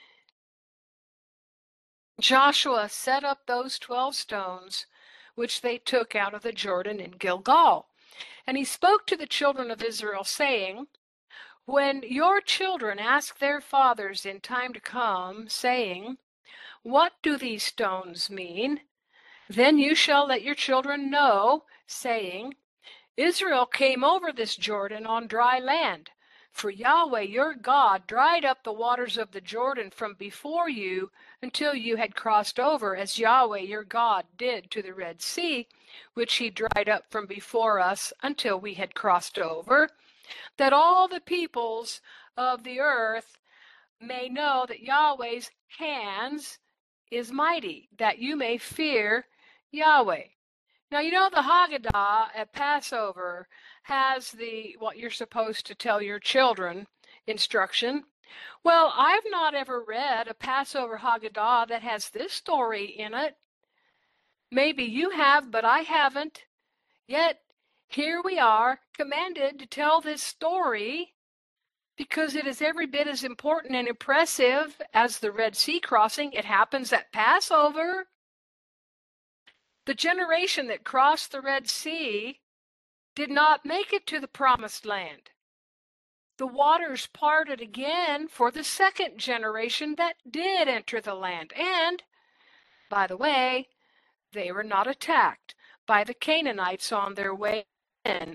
Joshua set up those 12 stones which they took out of the Jordan in Gilgal. And he spoke to the children of Israel, saying, When your children ask their fathers in time to come, saying, What do these stones mean? Then you shall let your children know, saying, Israel came over this Jordan on dry land. For Yahweh your God dried up the waters of the Jordan from before you until you had crossed over, as Yahweh your God did to the Red Sea, which he dried up from before us until we had crossed over, that all the peoples of the earth may know that Yahweh's hands is mighty, that you may fear Yahweh. Now, you know, the Haggadah at Passover has the what you're supposed to tell your children instruction. Well, I've not ever read a Passover Haggadah that has this story in it. Maybe you have, but I haven't. Yet, here we are, commanded to tell this story because it is every bit as important and impressive as the Red Sea crossing. It happens at Passover. The generation that crossed the Red Sea did not make it to the promised land. The waters parted again for the second generation that did enter the land. And, by the way, they were not attacked by the Canaanites on their way in.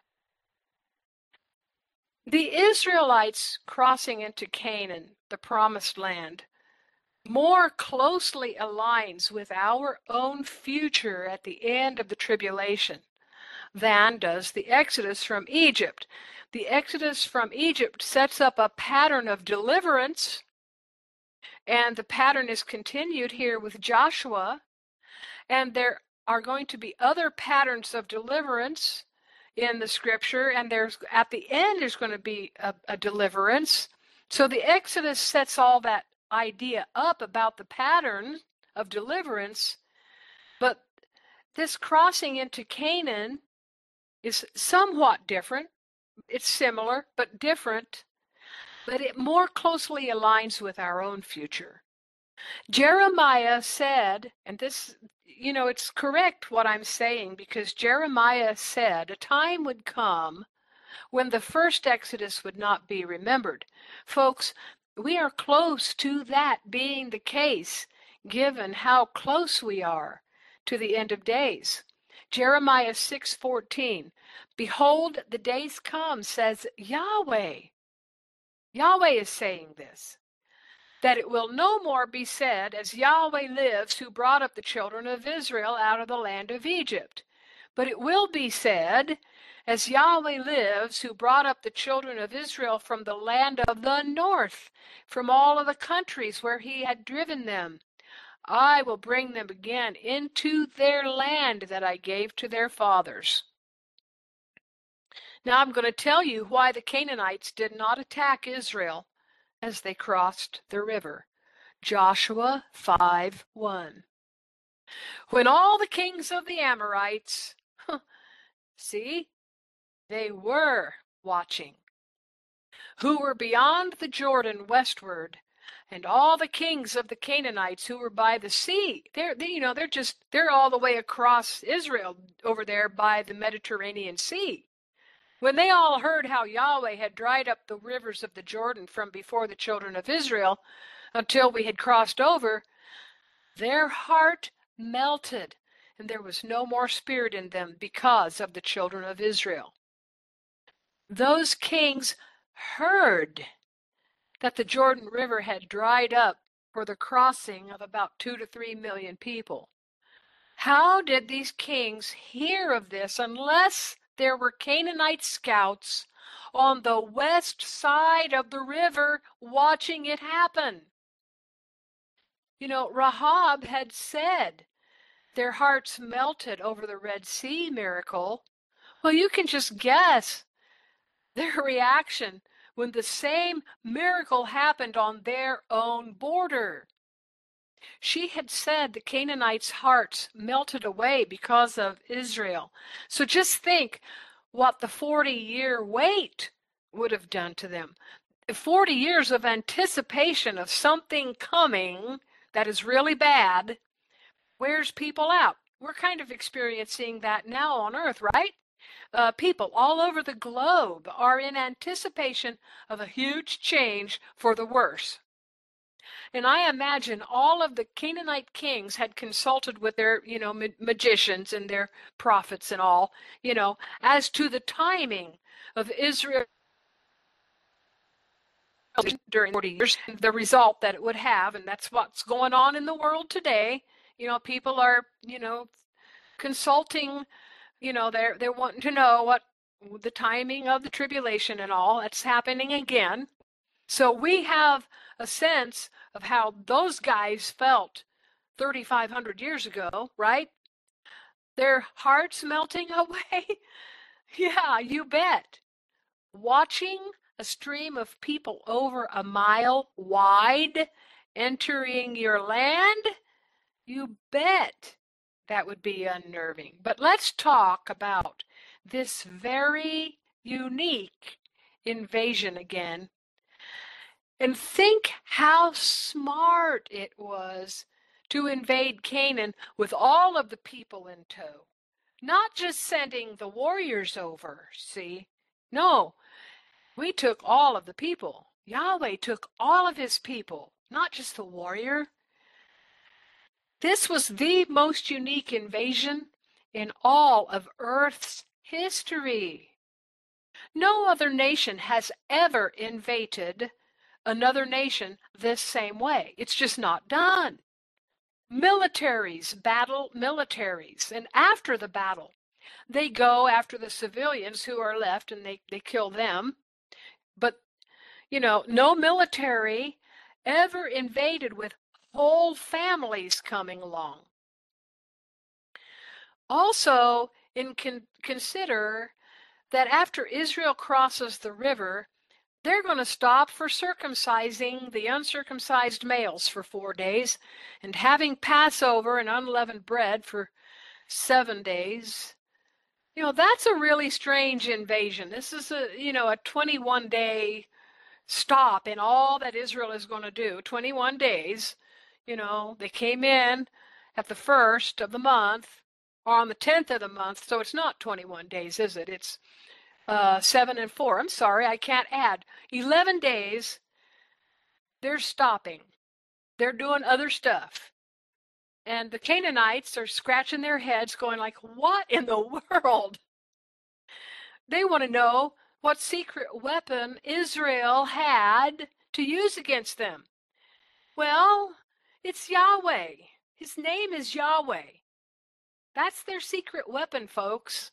The Israelites crossing into Canaan, the promised land, more closely aligns with our own future at the end of the tribulation than does the Exodus from Egypt. The Exodus from Egypt sets up a pattern of deliverance, and the pattern is continued here with Joshua, and there are going to be other patterns of deliverance in the scripture, and at the end there's going to be a deliverance. So the Exodus sets all that idea up about the pattern of deliverance, but this crossing into Canaan is somewhat different. It's similar, but different, but it more closely aligns with our own future. Jeremiah said, and this, it's correct what I'm saying, because Jeremiah said a time would come when the first Exodus would not be remembered. Folks, we are close to that being the case, given how close we are to the end of days. Jeremiah 6:14, Behold, the days come, says Yahweh. Yahweh is saying this, that it will no more be said, as Yahweh lives, who brought up the children of Israel out of the land of Egypt. But it will be said, as Yahweh lives, who brought up the children of Israel from the land of the north, from all of the countries where he had driven them. I will bring them again into their land that I gave to their fathers. Now I'm going to tell you why the Canaanites did not attack Israel as they crossed the river. Joshua 5:1. When all the kings of the Amorites, see, they were watching, who were beyond the Jordan westward, and all the kings of the Canaanites who were by the sea, they're all the way across Israel over there by the Mediterranean Sea. When they all heard how Yahweh had dried up the rivers of the Jordan from before the children of Israel until we had crossed over, their heart melted, and there was no more spirit in them because of the children of Israel. Those kings heard that the Jordan River had dried up for the crossing of about 2 to 3 million people. How did these kings hear of this unless there were Canaanite scouts on the west side of the river watching it happen? Rahab had said their hearts melted over the Red Sea miracle. Well, you can just guess their reaction when the same miracle happened on their own border. She had said the Canaanites' hearts melted away because of Israel. So just think what the 40-year wait would have done to them. 40 years of anticipation of something coming that is really bad wears people out. We're kind of experiencing that now on earth, right? people all over the globe are in anticipation of a huge change for the worse. And I imagine all of the Canaanite kings had consulted with their, magicians and their prophets and all, as to the timing of Israel during 40 years, the result that it would have. And that's what's going on in the world today. People are, consulting, they're wanting to know what the timing of the tribulation and all. That's happening again. So we have a sense of how those guys felt 3,500 years ago, right? Their hearts melting away. Yeah, you bet. Watching a stream of people over a mile wide entering your land, you bet that would be unnerving. But let's talk about this very unique invasion again. And think how smart it was to invade Canaan with all of the people in tow. Not just sending the warriors over, see? No, we took all of the people. Yahweh took all of his people, not just the warrior. This was the most unique invasion in all of Earth's history. No other nation has ever invaded another nation this same way. It's just not done. Militaries battle militaries, and after the battle, they go after the civilians who are left and they kill them. But, no military ever invaded with whole families coming along. Also, consider that after Israel crosses the river, they're going to stop for circumcising the uncircumcised males for 4 days and having Passover and unleavened bread for 7 days. That's a really strange invasion. This is a 21-day stop in all that Israel is going to do. 21 days. They came in at the 1st of the month or on the 10th of the month, so it's not 21 days, is it? It's 7 and 4. I'm sorry, I can't add. 11 days, they're stopping. They're doing other stuff. And the Canaanites are scratching their heads going like, what in the world? They want to know what secret weapon Israel had to use against them. Well, it's Yahweh. His name is Yahweh. That's their secret weapon, folks.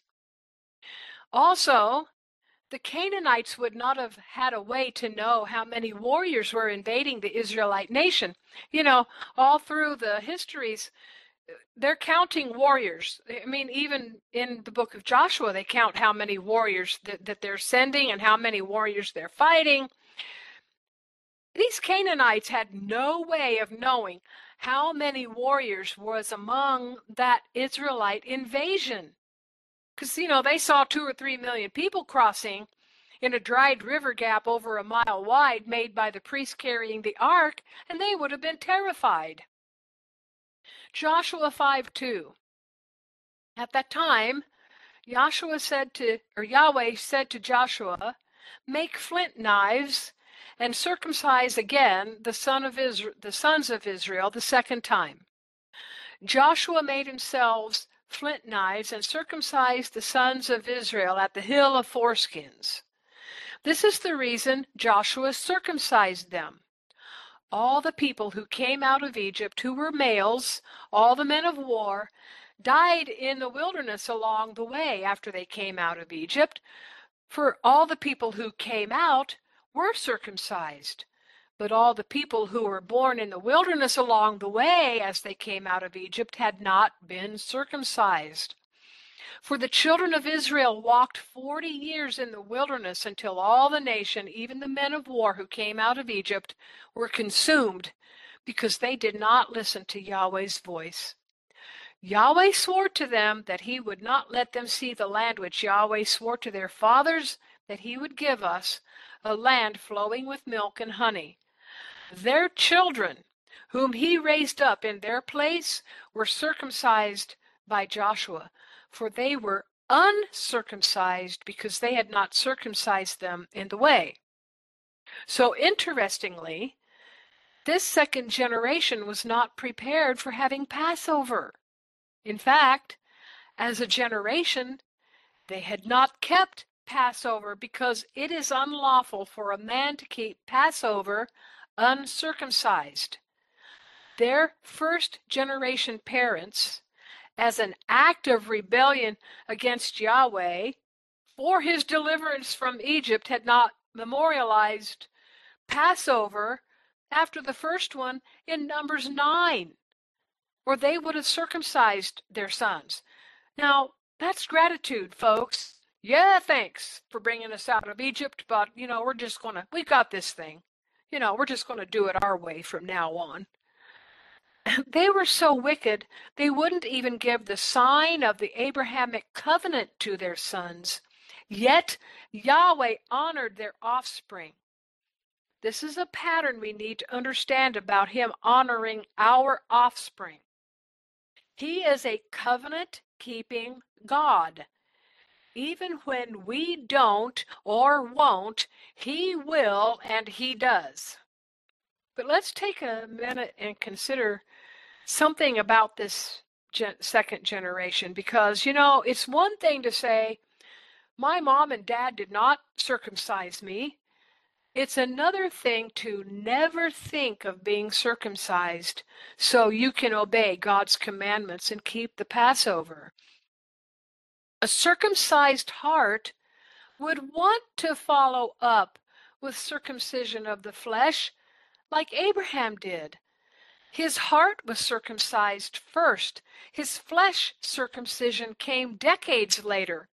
Also, the Canaanites would not have had a way to know how many warriors were invading the Israelite nation. All through the histories, they're counting warriors. I mean, even in the book of Joshua, they count how many warriors that they're sending and how many warriors they're fighting. These Canaanites had no way of knowing how many warriors was among that Israelite invasion. Because, they saw 2 or 3 million people crossing in a dried river gap over a mile wide made by the priests carrying the ark, and they would have been terrified. Joshua 5:2. At that time, Yahweh said to Joshua, make flint knives and circumcise again the sons of Israel the second time. Joshua made himself flint knives and circumcised the sons of Israel at the hill of foreskins. This is the reason Joshua circumcised them. All the people who came out of Egypt who were males, all the men of war, died in the wilderness along the way after they came out of Egypt, for all the people who came out were circumcised. But all the people who were born in the wilderness along the way as they came out of Egypt had not been circumcised. For the children of Israel walked 40 years in the wilderness until all the nation, even the men of war who came out of Egypt, were consumed because they did not listen to Yahweh's voice. Yahweh swore to them that he would not let them see the land which Yahweh swore to their fathers that he would give us, a land flowing with milk and honey. Their children, whom he raised up in their place, were circumcised by Joshua, for they were uncircumcised because they had not circumcised them in the way. So interestingly, this second generation was not prepared for having Passover. In fact, as a generation, they had not kept Passover because it is unlawful for a man to keep Passover uncircumcised. Their first generation parents, as an act of rebellion against Yahweh for his deliverance from Egypt, had not memorialized Passover after the first one in Numbers 9, or they would have circumcised their sons. Now, that's gratitude, folks. Yeah, thanks for bringing us out of Egypt, but, we got this thing. We're just going to do it our way from now on. They were so wicked, they wouldn't even give the sign of the Abrahamic covenant to their sons. Yet, Yahweh honored their offspring. This is a pattern we need to understand about him honoring our offspring. He is a covenant-keeping God. Even when we don't or won't, he will and he does. But let's take a minute and consider something about this second generation, because, it's one thing to say, my mom and dad did not circumcise me. It's another thing to never think of being circumcised so you can obey God's commandments and keep the Passover. A circumcised heart would want to follow up with circumcision of the flesh like Abraham did. His heart was circumcised first. His flesh circumcision came decades later.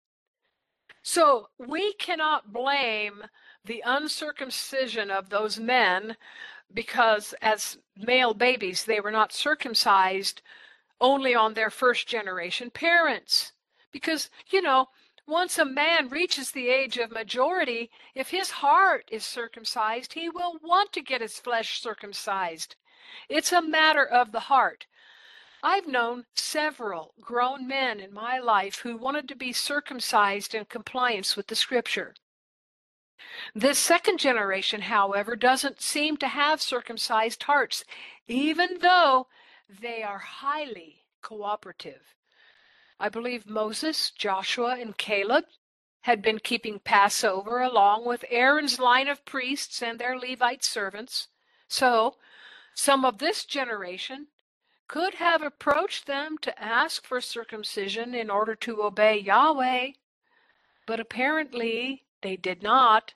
So we cannot blame the uncircumcision of those men because as male babies they were not circumcised only on their first generation parents. Because, once a man reaches the age of majority, if his heart is circumcised, he will want to get his flesh circumcised. It's a matter of the heart. I've known several grown men in my life who wanted to be circumcised in compliance with the scripture. This second generation, however, doesn't seem to have circumcised hearts, even though they are highly cooperative. I believe Moses, Joshua, and Caleb had been keeping Passover along with Aaron's line of priests and their Levite servants. So, some of this generation could have approached them to ask for circumcision in order to obey Yahweh, but apparently they did not.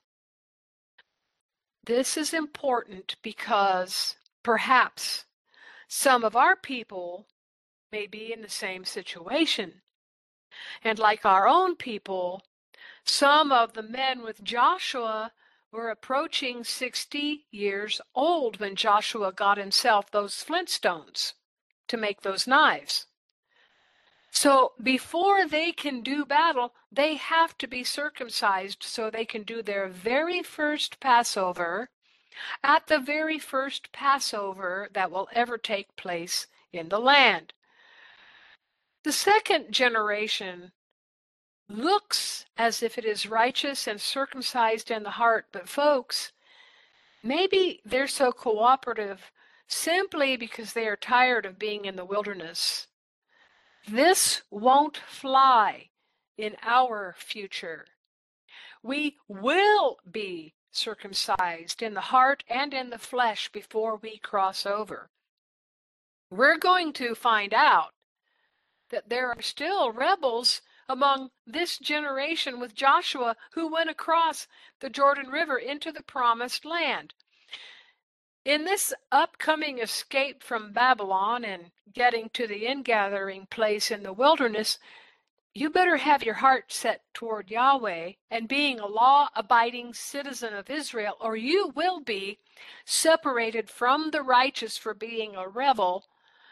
This is important because perhaps some of our people may be in the same situation. And like our own people, some of the men with Joshua were approaching 60 years old when Joshua got himself those flintstones to make those knives. So before they can do battle, they have to be circumcised so they can do their very first Passover at the very first Passover that will ever take place in the land. The second generation looks as if it is righteous and circumcised in the heart, but folks, maybe they're so cooperative simply because they are tired of being in the wilderness. This won't fly in our future. We will be circumcised in the heart and in the flesh before we cross over. We're going to find out that there are still rebels among this generation with Joshua who went across the Jordan River into the promised land. In this upcoming escape from Babylon and getting to the ingathering place in the wilderness, you better have your heart set toward Yahweh and being a law-abiding citizen of Israel, or you will be separated from the righteous for being a rebel,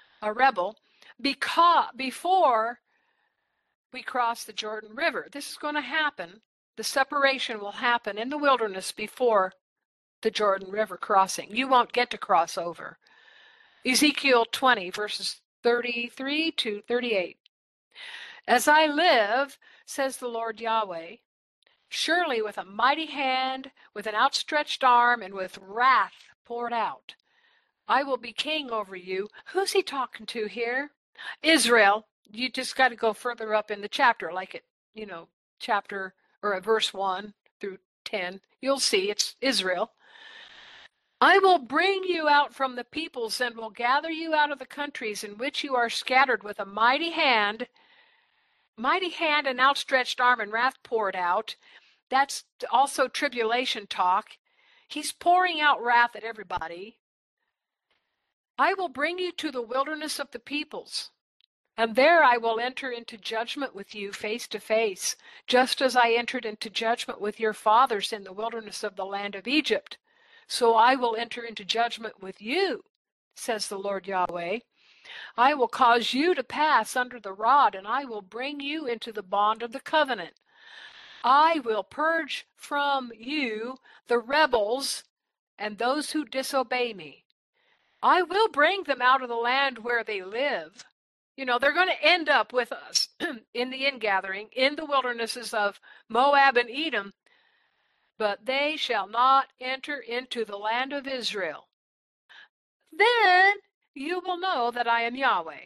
before we cross the Jordan River. This is going to happen. The separation will happen in the wilderness before the Jordan River crossing. You won't get to cross over. Ezekiel 20, verses 33 to 38. As I live, says the Lord Yahweh, surely with a mighty hand, with an outstretched arm, and with wrath poured out, I will be king over you. Who's he talking to here? Israel. You just got to go further up in the chapter, like it, chapter or verse 1 through 10. You'll see it's Israel. I will bring you out from the peoples and will gather you out of the countries in which you are scattered with a mighty hand and outstretched arm and wrath poured out. That's also tribulation talk. He's pouring out wrath at everybody. I will bring you to the wilderness of the peoples, and there I will enter into judgment with you face to face, just as I entered into judgment with your fathers in the wilderness of the land of Egypt. So I will enter into judgment with you, says the Lord Yahweh. I will cause you to pass under the rod, and I will bring you into the bond of the covenant. I will purge from you the rebels and those who disobey me. I will bring them out of the land where they live. They're going to end up with us in the ingathering, in the wildernesses of Moab and Edom, but they shall not enter into the land of Israel. Then you will know that I am Yahweh.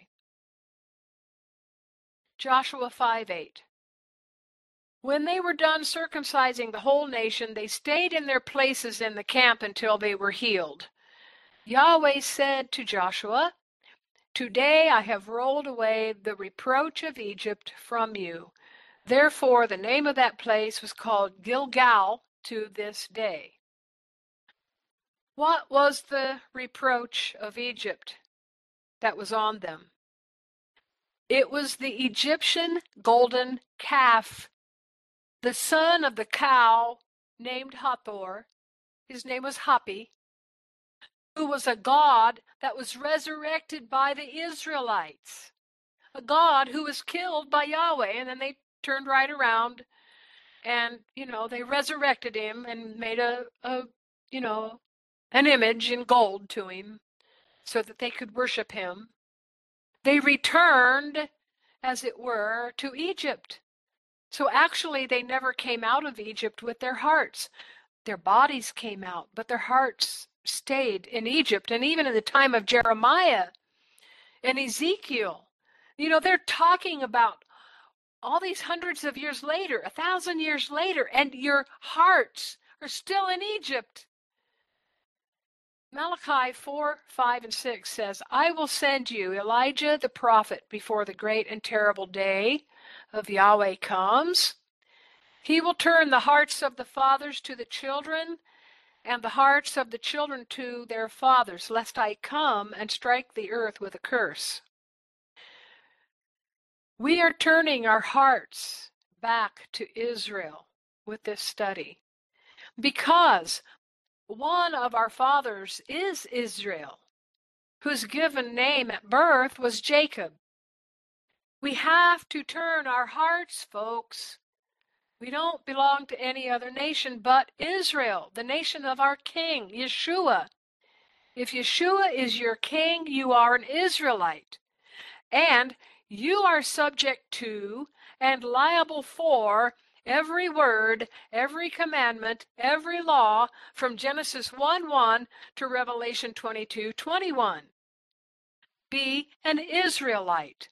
Joshua 5:8. When they were done circumcising the whole nation, they stayed in their places in the camp until they were healed. Yahweh said to Joshua, Today I have rolled away the reproach of Egypt from you. Therefore the name of that place was called Gilgal to this day. What was the reproach of Egypt that was on them? It was the Egyptian golden calf, the son of the cow named Hathor. His name was Hapi, who was a god that was resurrected by the Israelites, a god who was killed by Yahweh, and then they turned right around and, they resurrected him and made an image in gold to him so that they could worship him. They returned, as it were, to Egypt. So actually, they never came out of Egypt with their hearts. Their bodies came out, but their hearts stayed in Egypt. And even in the time of Jeremiah and Ezekiel, they're talking about all these hundreds of years later, 1,000 years later, and your hearts are still in Egypt. Malachi 4:5-6 says, I will send you Elijah the prophet before the great and terrible day of Yahweh comes. He will turn the hearts of the fathers to the children, and the hearts of the children to their fathers, lest I come and strike the earth with a curse. We are turning our hearts back to Israel with this study, because one of our fathers is Israel, whose given name at birth was Jacob. We have to turn our hearts, folks. We don't belong to any other nation but Israel, the nation of our king, Yeshua. If Yeshua is your king, you are an Israelite. And you are subject to and liable for every word, every commandment, every law from Genesis 1:1 to Revelation 22:21. Be an Israelite.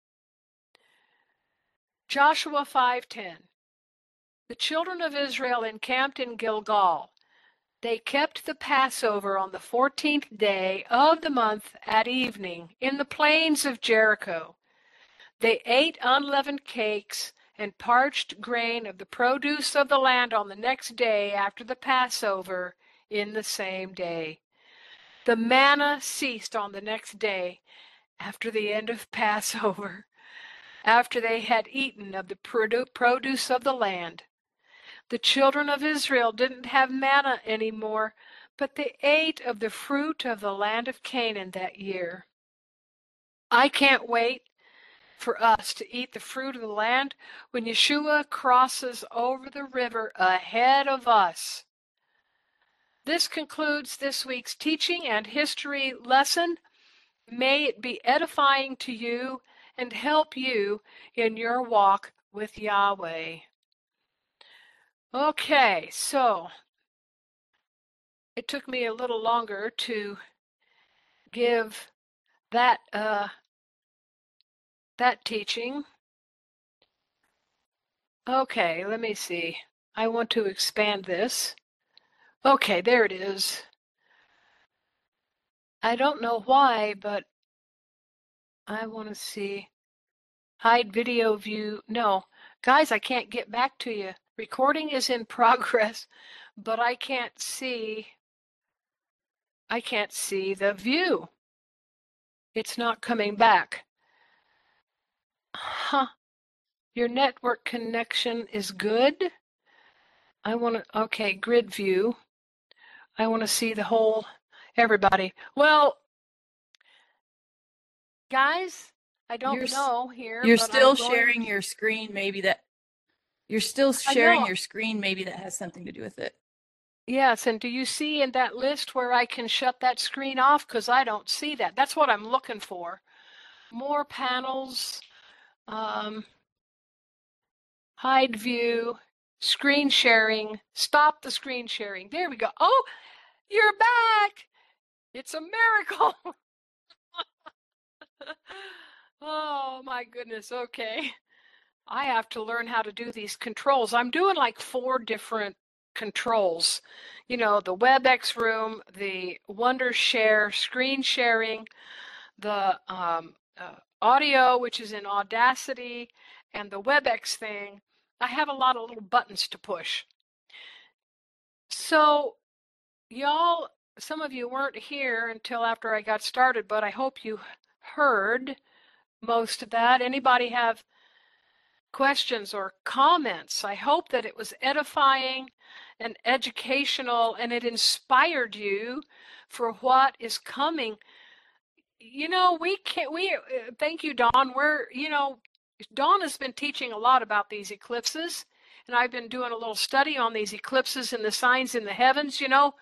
Joshua 5:10. The children of Israel encamped in Gilgal. They kept the Passover on the 14th day of the month at evening in the plains of Jericho. They ate unleavened cakes and parched grain of the produce of the land on the next day after the Passover in the same day. The manna ceased on the next day after the end of Passover, after they had eaten of the produce of the land. The children of Israel didn't have manna anymore, but they ate of the fruit of the land of Canaan that year. I can't wait for us to eat the fruit of the land when Yeshua crosses over the river ahead of us. This concludes this week's teaching and history lesson. May it be edifying to you and help you in your walk with Yahweh. Okay, so it took me a little longer to give that teaching. Okay, let me see. I want to expand this. Okay, there it is. I don't know why, but I want to see. Hide video view. No, guys, I can't get back to you. Recording is in progress, but I can't see the view. It's not coming back. Huh. Your network connection is good. I want to, okay, grid view. I want to see the whole, everybody. Well, guys, I don't know here, You're but still I'm going, sharing your screen. Maybe that you're still I sharing know. your screen. Maybe that has something to do with it. Yes, and do you see in that list where I can shut that screen off? Because I don't see that. That's what I'm looking for. More panels, hide view, screen sharing, stop the screen sharing. There we go. Oh, you're back. It's a miracle. Oh my goodness. Okay. I have to learn how to do these controls. I'm doing like 4 different controls. You know, the WebEx room, the Wondershare screen sharing, the audio, which is in Audacity, and the WebEx thing. I have a lot of little buttons to push. So, y'all, some of you weren't here until after I got started, but I hope you heard most of that. Anybody have questions or comments? I hope that it was edifying and educational and it inspired you for what is coming. You know, thank you, Dawn. Dawn has been teaching a lot about these eclipses, and I've been doing a little study on these eclipses and the signs in the heavens. You know,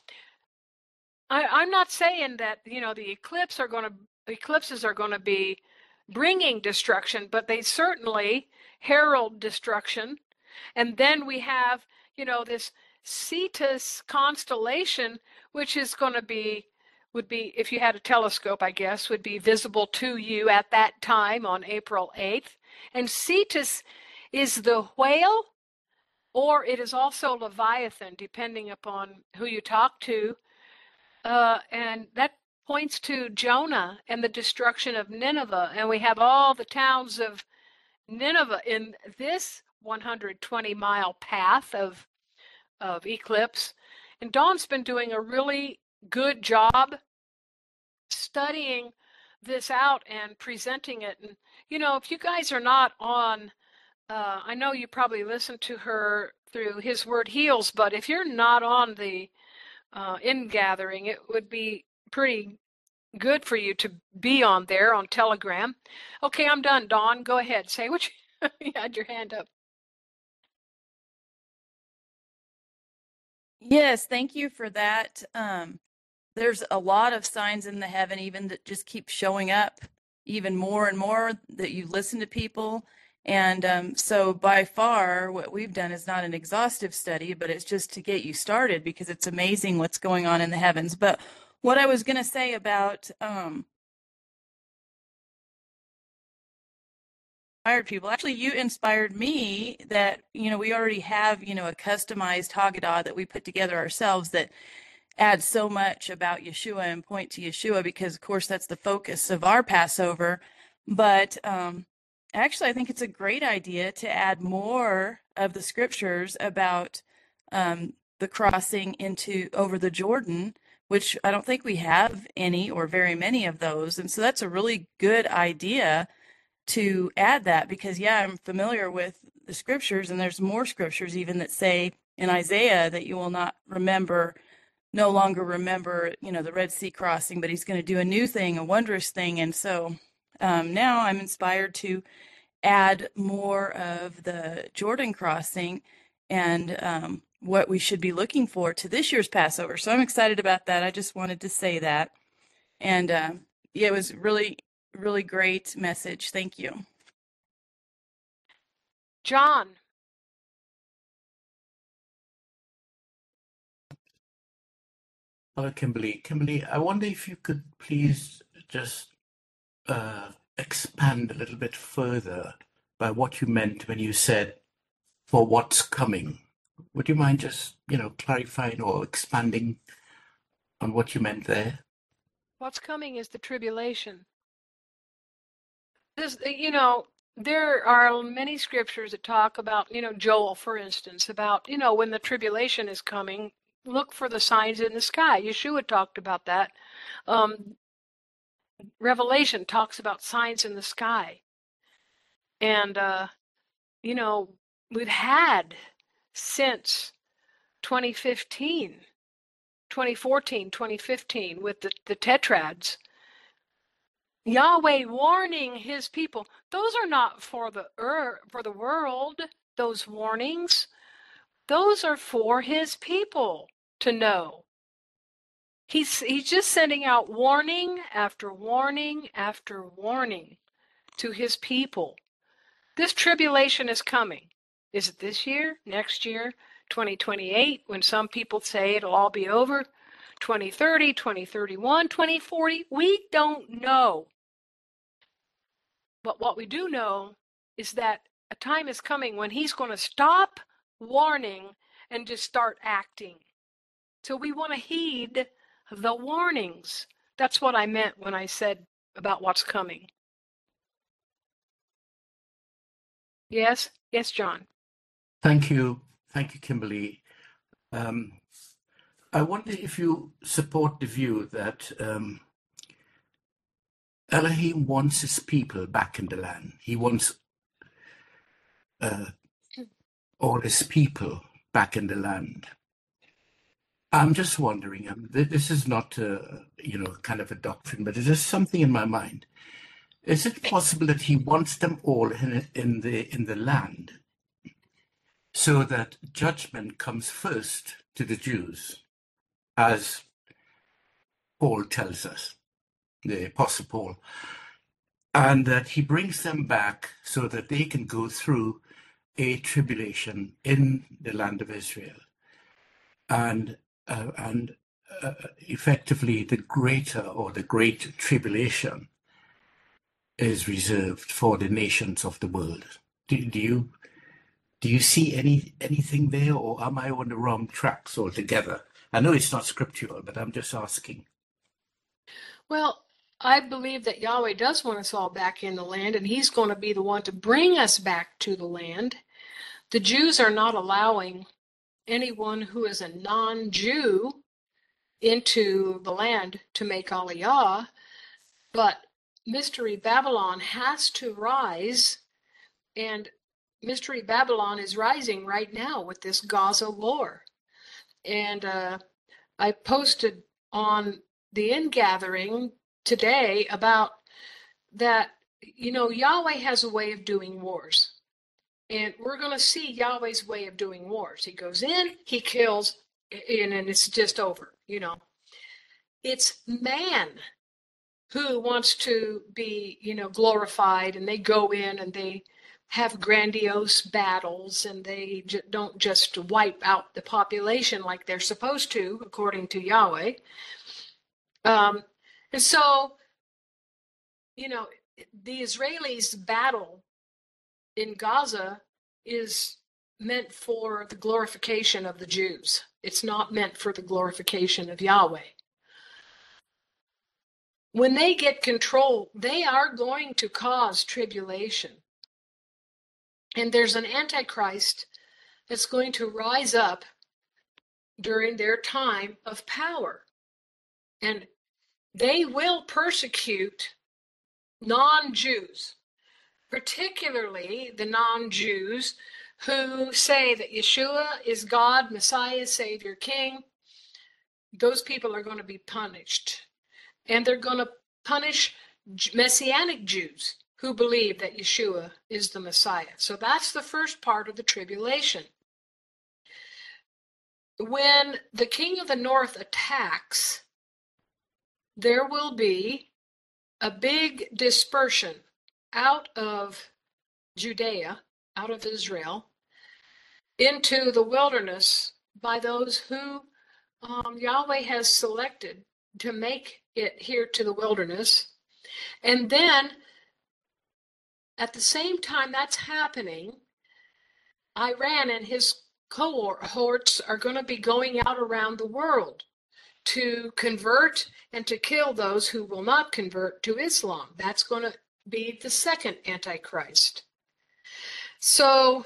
I'm not saying that, the eclipses are going to be bringing destruction, but they certainly herald destruction. And then we have, this Cetus constellation, which is going to would be, if you had a telescope, I guess, would be visible to you at that time on April 8th. And Cetus is the whale, or it is also Leviathan, depending upon who you talk to. And that points to Jonah and the destruction of Nineveh. And we have all the towns of Nineveh in this 120-mile path of eclipse. And Dawn's been doing a really good job studying this out and presenting it. And, if you guys are not on, I know you probably listen to her through His Word Heals, but if you're not on the in gathering, it would be pretty good for you to be on there on Telegram. Okay, I'm done. Dawn, go ahead. Say what you had your hand up. Yes, thank you for that. There's a lot of signs in the heaven, even that just keep showing up even more and more that you listen to people. And so by far, what we've done is not an exhaustive study, but it's just to get you started because it's amazing what's going on in the heavens. But what I was going to say about inspired people, actually, you inspired me that, we already have, a customized Haggadah that we put together ourselves that add so much about Yeshua and point to Yeshua because, of course, that's the focus of our Passover. But actually, I think it's a great idea to add more of the scriptures about the crossing over the Jordan, which I don't think we have any or very many of those. And so that's a really good idea to add that because, yeah, I'm familiar with the scriptures, and there's more scriptures even that say in Isaiah that you will no longer remember, the Red Sea crossing, but He's going to do a new thing, a wondrous thing. And so now I'm inspired to add more of the Jordan crossing and what we should be looking for to this year's Passover. So I'm excited about that. I just wanted to say that. And yeah, it was really really great message. Thank you. John. Hello, Kimberly. Kimberly, I wonder if you could please just expand a little bit further by what you meant when you said for what's coming. Would you mind just, clarifying or expanding on what you meant there? What's coming is the tribulation. There are many scriptures that talk about, Joel, for instance, about, when the tribulation is coming, look for the signs in the sky. Yeshua talked about that. Revelation talks about signs in the sky. And, we've had since 2015, 2014, 2015 with the tetrads, Yahweh warning his people. Those are not for the world, those warnings. Those are for his people to know. He's just sending out warning after warning after warning to his people. This tribulation is coming. Is it this year, next year, 2028, when some people say it'll all be over? 2030, 2031, 2040? We don't know. But what we do know is that a time is coming when he's going to stop warning and just start acting. So we want to heed the warnings. That's what I meant when I said about what's coming. Yes, John. Thank you, Kimberly. I wonder if you support the view that Elohim wants his people back in the land. He wants all his people back in the land. I'm just wondering, this is not, kind of a doctrine, but it's just something in my mind. Is it possible that he wants them all in the land so that judgment comes first to the Jews, as Paul tells us, the Apostle Paul, and that he brings them back so that they can go through a tribulation in the land of Israel, and effectively the great tribulation is reserved for the nations of the world. Do you see anything there, or am I on the wrong tracks altogether? I know it's not scriptural, but I'm just asking. Well, I believe that Yahweh does want us all back in the land, and he's going to be the one to bring us back to the land. The Jews are not allowing anyone who is a non-Jew into the land to make Aliyah, but Mystery Babylon has to rise, and Mystery Babylon is rising right now with this Gaza war. And I posted on the Ingathering today about that, Yahweh has a way of doing wars. And we're going to see Yahweh's way of doing wars. He goes in, he kills, and it's just over, It's man who wants to be, glorified, and they go in and they have grandiose battles, and they don't just wipe out the population like they're supposed to, according to Yahweh. And so, the Israelis' battle in Gaza is meant for the glorification of the Jews. It's not meant for the glorification of Yahweh. When they get control, they are going to cause tribulation. And there's an antichrist that's going to rise up during their time of power. And they will persecute non-Jews, particularly the non-Jews who say that Yeshua is God, Messiah, Savior, King. Those people are going to be punished. And they're going to punish Messianic Jews who believe that Yeshua is the Messiah. So that's the first part of the tribulation. When the king of the north attacks, there will be a big dispersion out of Judea, out of Israel, into the wilderness by those who Yahweh has selected to make it here to the wilderness. And then at the same time that's happening, Iran and his cohorts are going to be going out around the world to convert and to kill those who will not convert to Islam. That's going to be the second Antichrist. So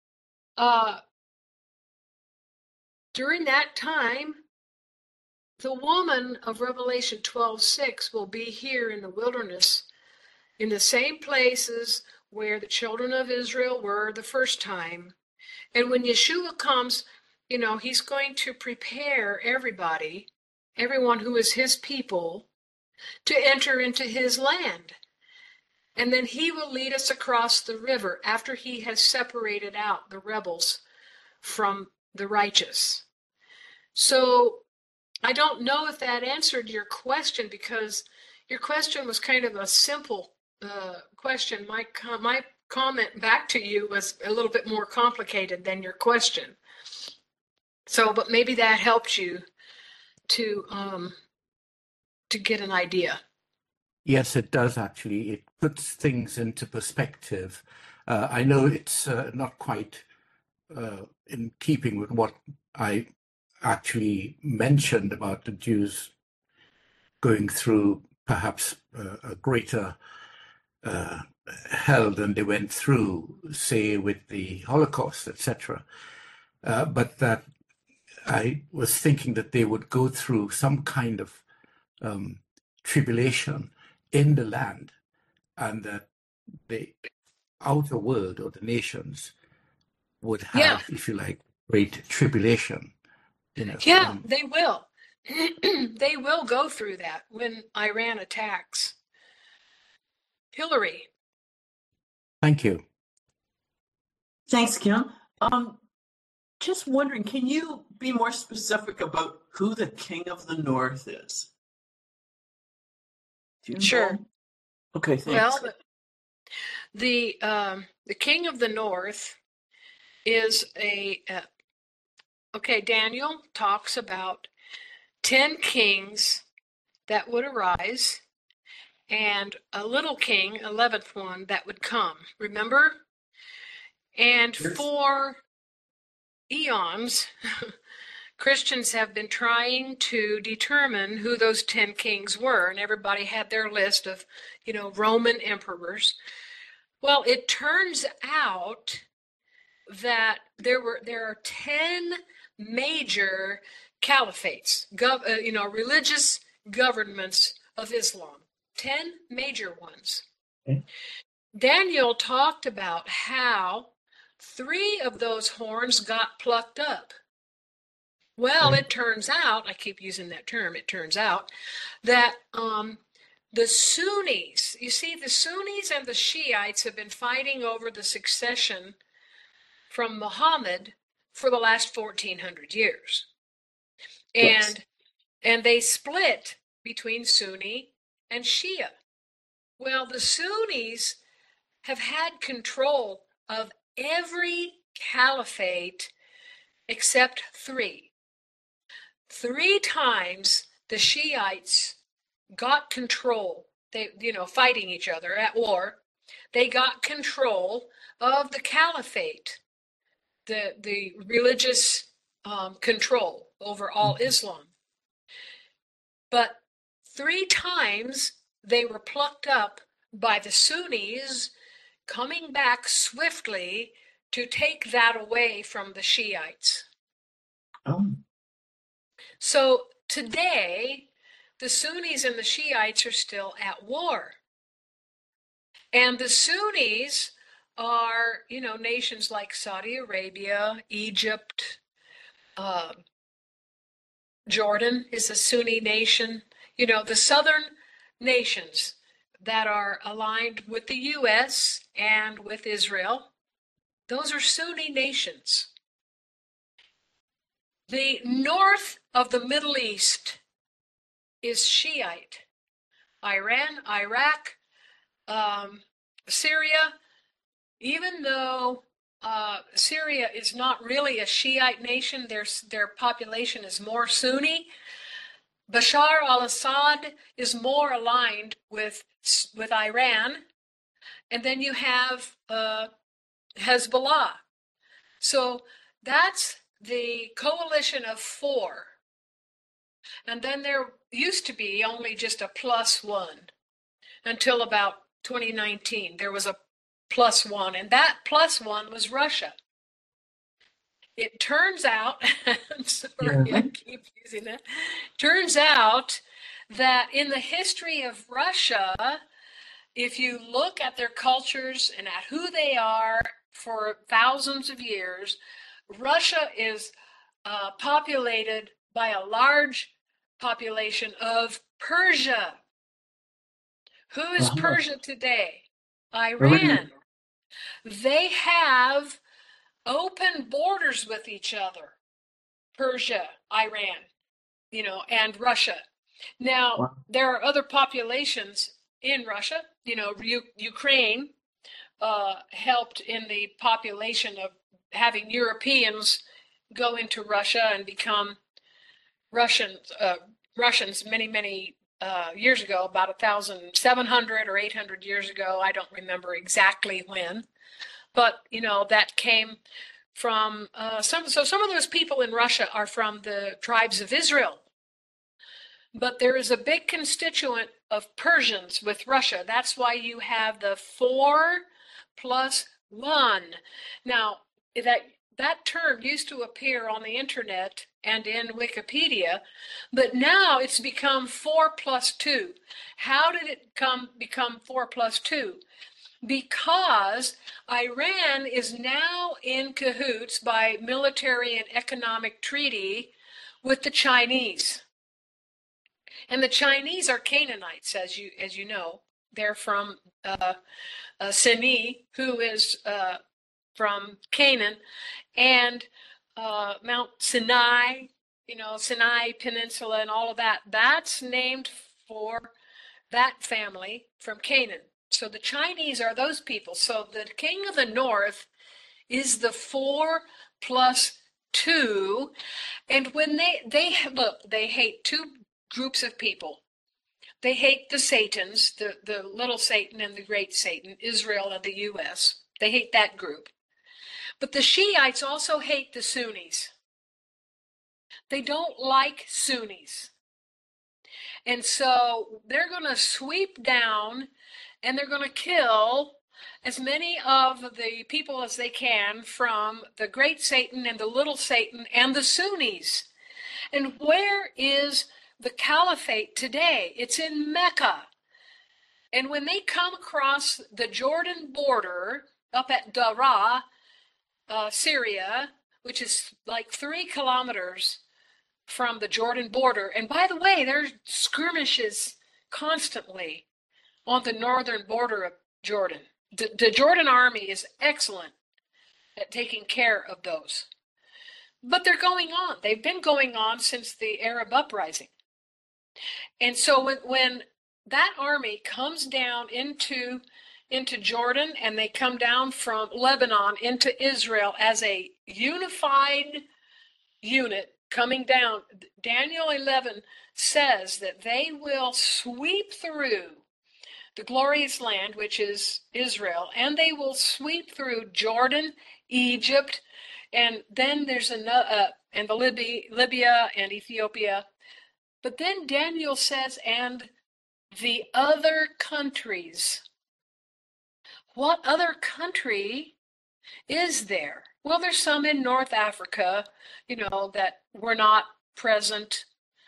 during that time, the woman of Revelation 12:6 will be here in the wilderness, in the same places where the children of Israel were the first time. And when Yeshua comes, he's going to prepare everybody, everyone who is his people, to enter into his land. And then he will lead us across the river after he has separated out the rebels from the righteous. So I don't know if that answered your question, because your question was kind of a simple question. My comment back to you was a little bit more complicated than your question. So, but maybe that helped you to get an idea. Yes, it does actually. It puts things into perspective. I know it's not quite in keeping with what I actually mentioned about the Jews going through perhaps a greater hell than they went through, say, with the Holocaust, etc. But that I was thinking that they would go through some kind of tribulation in the land, and that the outer world or the nations would have, if you like, great tribulation. Yeah, they will. They will go through that when Iran attacks. Hillary. Thank you. Thanks, Kim. Just wondering, can you be more specific about who the King of the North is? Do you know? Sure. Okay, thanks. Well, the King of the North is okay, Daniel talks about 10 kings that would arise and a little king, 11th one, that would come. Remember? And for eons, Christians have been trying to determine who those 10 kings were, and everybody had their list of, Roman emperors. Well, it turns out that there are 10 major caliphates, religious governments of Islam, 10 major ones. Okay. Daniel talked about how 3 of those horns got plucked up. Well, it turns out, I keep using that term, it turns out that the Sunnis, you see, the Sunnis and the Shiites have been fighting over the succession from Muhammad for the last 1400 years. And they split between Sunni and Shia. Well, the Sunnis have had control of every caliphate except 3. 3 times the Shiites got control. They, fighting each other at war. They got control of the caliphate, the religious control over all Islam. But 3 times they were plucked up by the Sunnis, coming back swiftly to take that away from the Shiites. Oh. So today, the Sunnis and the Shiites are still at war. And the Sunnis are, nations like Saudi Arabia, Egypt, Jordan is a Sunni nation. The southern nations that are aligned with the U.S. and with Israel, those are Sunni nations. The north of the Middle East is Shiite. Iran, Iraq, Syria, even though Syria is not really a Shiite nation, their population is more Sunni. Bashar al-Assad is more aligned with Iran, and then you have Hezbollah. So that's the coalition of four. And then there used to be only just a +1 until about 2019. There was a +1, and that +1 was Russia. It turns out, I'm sorry, I keep using that. Turns out that in the history of Russia, if you look at their cultures and at who they are for thousands of years, Russia is populated by a large population of Persia. Who is Persia today? Iran. They have open borders with each other. Persia, Iran, and Russia. Now, there are other populations in Russia. Ukraine helped in the population of having Europeans go into Russia and become Russians many years ago, about 1,700 or 800 years ago. I don't remember exactly when, but that came from some of those people in Russia are from the tribes of Israel. But there is a big constituent of Persians with Russia. That's why you have the 4+1. Now, that term used to appear on the internet and in Wikipedia, but now it's become 4+2. How did it become 4+2? Because Iran is now in cahoots by military and economic treaty with the Chinese. And the Chinese are Canaanites, as you know. They're from Sini, who is from Canaan, and Mount Sinai, Sinai Peninsula and all of that. That's named for that family from Canaan. So the Chinese are those people. So the king of the north is the 4+2. And when they hate two groups of people. They hate the Satans, the little Satan and the great Satan, Israel and the U.S. They hate that group. But the Shiites also hate the Sunnis. They don't like Sunnis. And so they're going to sweep down and they're going to kill as many of the people as they can from the great Satan and the little Satan and the Sunnis. And where is the caliphate today? It's in Mecca. And when they come across the Jordan border up at Daraa, Syria, which is like 3 kilometers from the Jordan border, and by the way, there's skirmishes constantly on the northern border of Jordan. The Jordan army is excellent at taking care of those. But they're going on. They've been going on since the Arab uprising. And so when that army comes down into Jordan and they come down from Lebanon into Israel as a unified unit coming down, Daniel 11 says that they will sweep through the glorious land, which is Israel, and they will sweep through Jordan, Egypt, and then there's another, and Libya and Ethiopia. But then Daniel says, and the other countries. What other country is there? Well, there's some in North Africa, that were not present,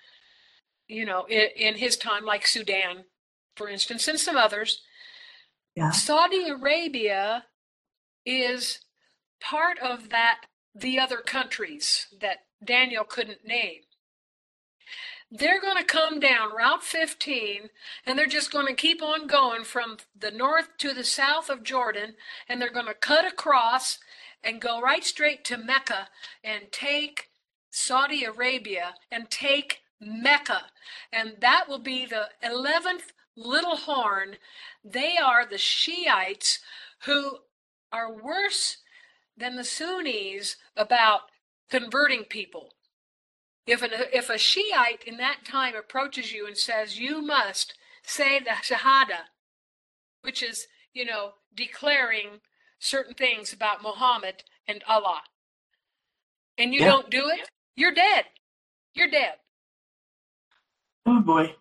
in his time, like Sudan, for instance, and some others. Yeah. Saudi Arabia is part of the other countries that Daniel couldn't name. They're going to come down Route 15, and they're just going to keep on going from the north to the south of Jordan, and they're going to cut across and go right straight to Mecca and take Saudi Arabia and take Mecca. And that will be the 11th little horn. They are the Shiites, who are worse than the Sunnis about converting people. If a Shiite in that time approaches you and says, you must say the Shahada, which is, declaring certain things about Muhammad and Allah, and you Yeah. don't do it, you're dead. You're dead. Oh boy.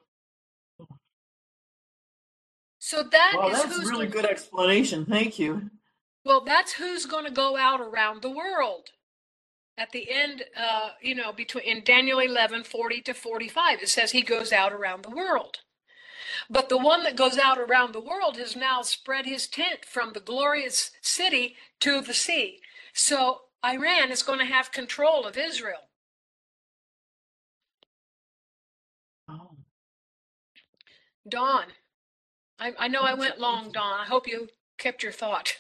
So that Well, is that's a really good explanation. Thank you. Well, that's who's going to go out around the world at the end, between in Daniel 11:40-45. It says he goes out around the world. But the one that goes out around the world has now spread his tent from the glorious city to the sea. So Iran is going to have control of Israel. Oh. Dawn, I know I went long, Dawn. I hope you kept your thought.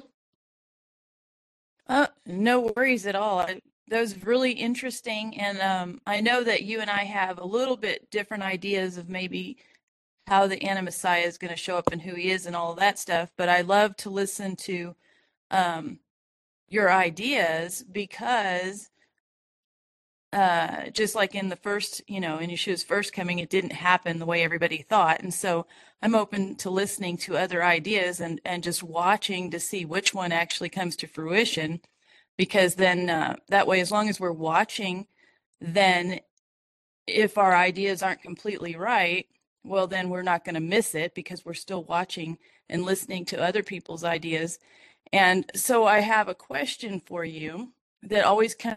No worries at all. That was really interesting, and I know that you and I have a little bit different ideas of maybe how the Anti-Messiah is going to show up and who he is and all of that stuff, but I love to listen to your ideas because just like in the first, in Yeshua's first coming, it didn't happen the way everybody thought. And so I'm open to listening to other ideas and just watching to see which one actually comes to fruition, because then that way, as long as we're watching, then if our ideas aren't completely right, well, then we're not going to miss it because we're still watching and listening to other people's ideas. And so I have a question for you that always comes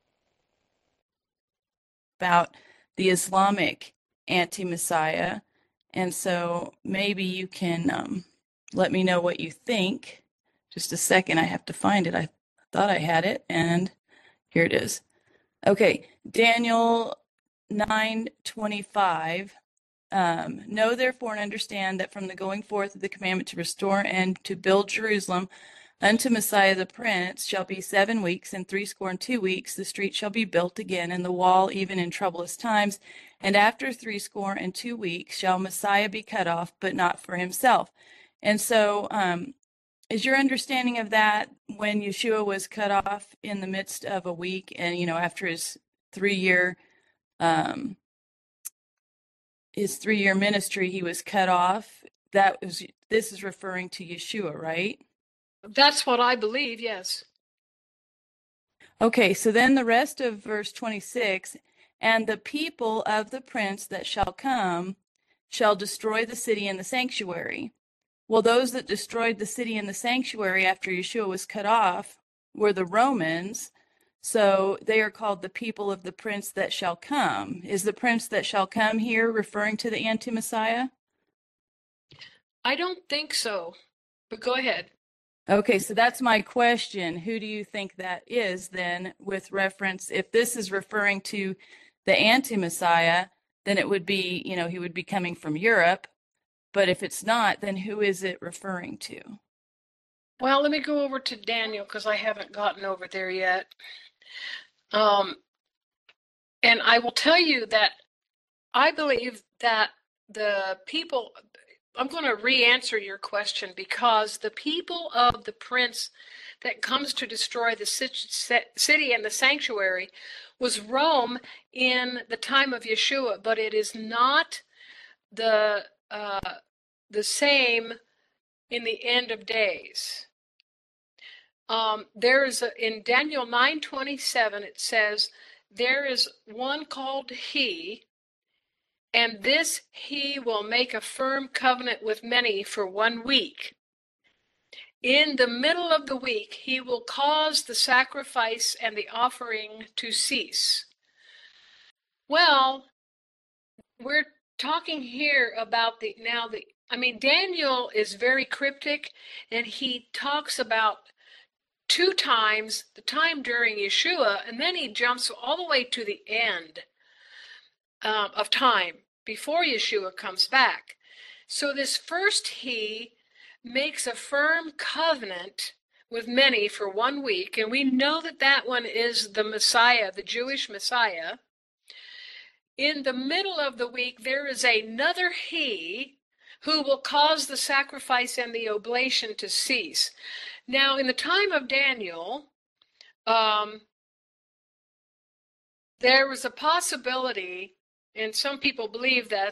about the Islamic anti-Messiah. And so maybe you can let me know what you think. Just a second, I have to find it. I thought I had it, and here it is. Okay, Daniel 9:25. Know therefore and understand that from the going forth of the commandment to restore and to build Jerusalem unto Messiah the Prince shall be 7 weeks, and 62 weeks the street shall be built again, and the wall even in troublous times. And after 62 weeks shall Messiah be cut off, but not for himself. And so, is your understanding of that when Yeshua was cut off in the midst of a week, and after his 3-year ministry, he was cut off? This is referring to Yeshua, right? That's what I believe, yes. Okay, so then the rest of verse 26, and the people of the prince that shall come shall destroy the city and the sanctuary. Well, those that destroyed the city and the sanctuary after Yeshua was cut off were the Romans. So they are called the people of the prince that shall come. Is the prince that shall come here referring to the anti-Messiah? I don't think so, but go ahead. Okay, so that's my question. Who do you think that is then, with reference, if this is referring to the anti-Messiah, then it would be, he would be coming from Europe. But if it's not, then who is it referring to? Well, let me go over to Daniel because I haven't gotten over there yet. And I will tell you that I believe that the people, I'm going to re-answer your question, because the people of the prince that comes to destroy the city and the sanctuary was Rome in the time of Yeshua, but it is not the same in the end of days. There is in Daniel 9:27 it says, there is one called He, and this He will make a firm covenant with many for 1 week. In the middle of the week, He will cause the sacrifice and the offering to cease. Well, we're talking here about Daniel is very cryptic, and he talks about 2 times, the time during Yeshua, and then he jumps all the way to the end of time before Yeshua comes back. So this first He makes a firm covenant with many for 1 week, and we know that that one is the Messiah, the Jewish Messiah. In the middle of the week, there is another He who will cause the sacrifice and the oblation to cease. Now, in the time of Daniel, there was a possibility, and some people believe that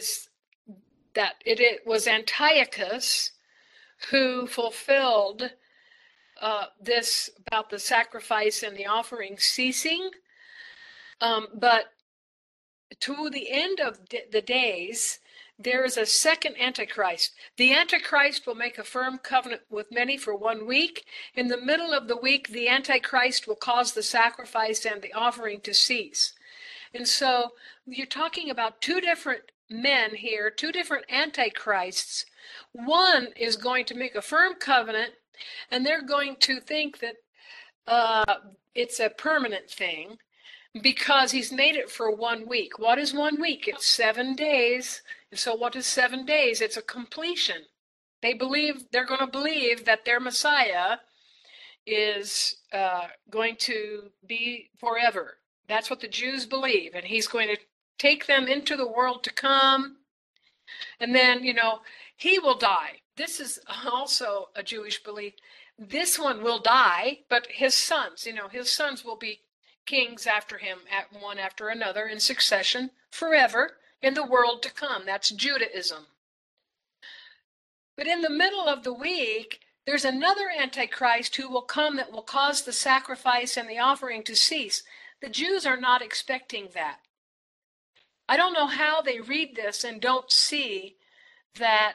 it was Antiochus who fulfilled this about the sacrifice and the offering ceasing. But to the end of the days, there is a second Antichrist. The Antichrist will make a firm covenant with many for 1 week. In the middle of the week, the Antichrist will cause the sacrifice and the offering to cease. And so you're talking about two different men here, two different Antichrists. One is going to make a firm covenant, and they're going to think that it's a permanent thing, because he's made it for 1 week. What is 1 week? It's 7 days. And so what is 7 days? It's a completion. They're going to believe that their Messiah is going to be forever. That's what the Jews believe. And he's going to take them into the world to come. And then, he will die. This is also a Jewish belief. This one will die, but his sons will be kings after him, one after another in succession forever in the world to come. That's Judaism. But in the middle of the week, there's another Antichrist who will come that will cause the sacrifice and the offering to cease. The Jews are not expecting that. I don't know how they read this and don't see that,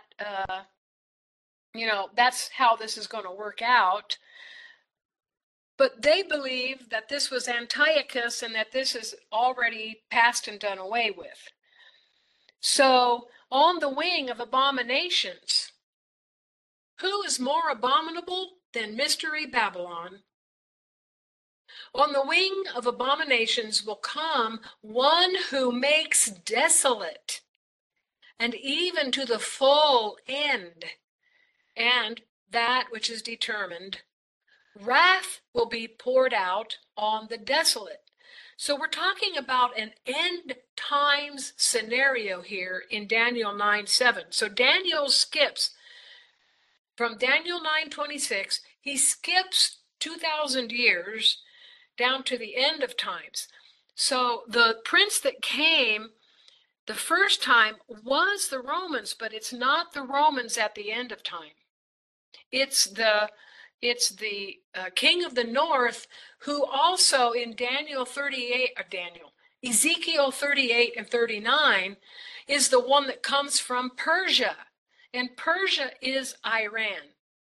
that's how this is going to work out. But they believe that this was Antiochus and that this is already passed and done away with. So, on the wing of abominations, who is more abominable than Mystery Babylon? On the wing of abominations will come one who makes desolate, and even to the full end, and that which is determined. Wrath will be poured out on the desolate. So we're talking about an end times scenario here in Daniel 9:7. So Daniel skips from Daniel 9:26, he skips 2,000 years down to the end of times. So the prince that came the first time was the Romans, but it's not the Romans at the end of time. It's the king of the north, who also in Ezekiel 38 and 39 is the one that comes from Persia, and Persia is Iran.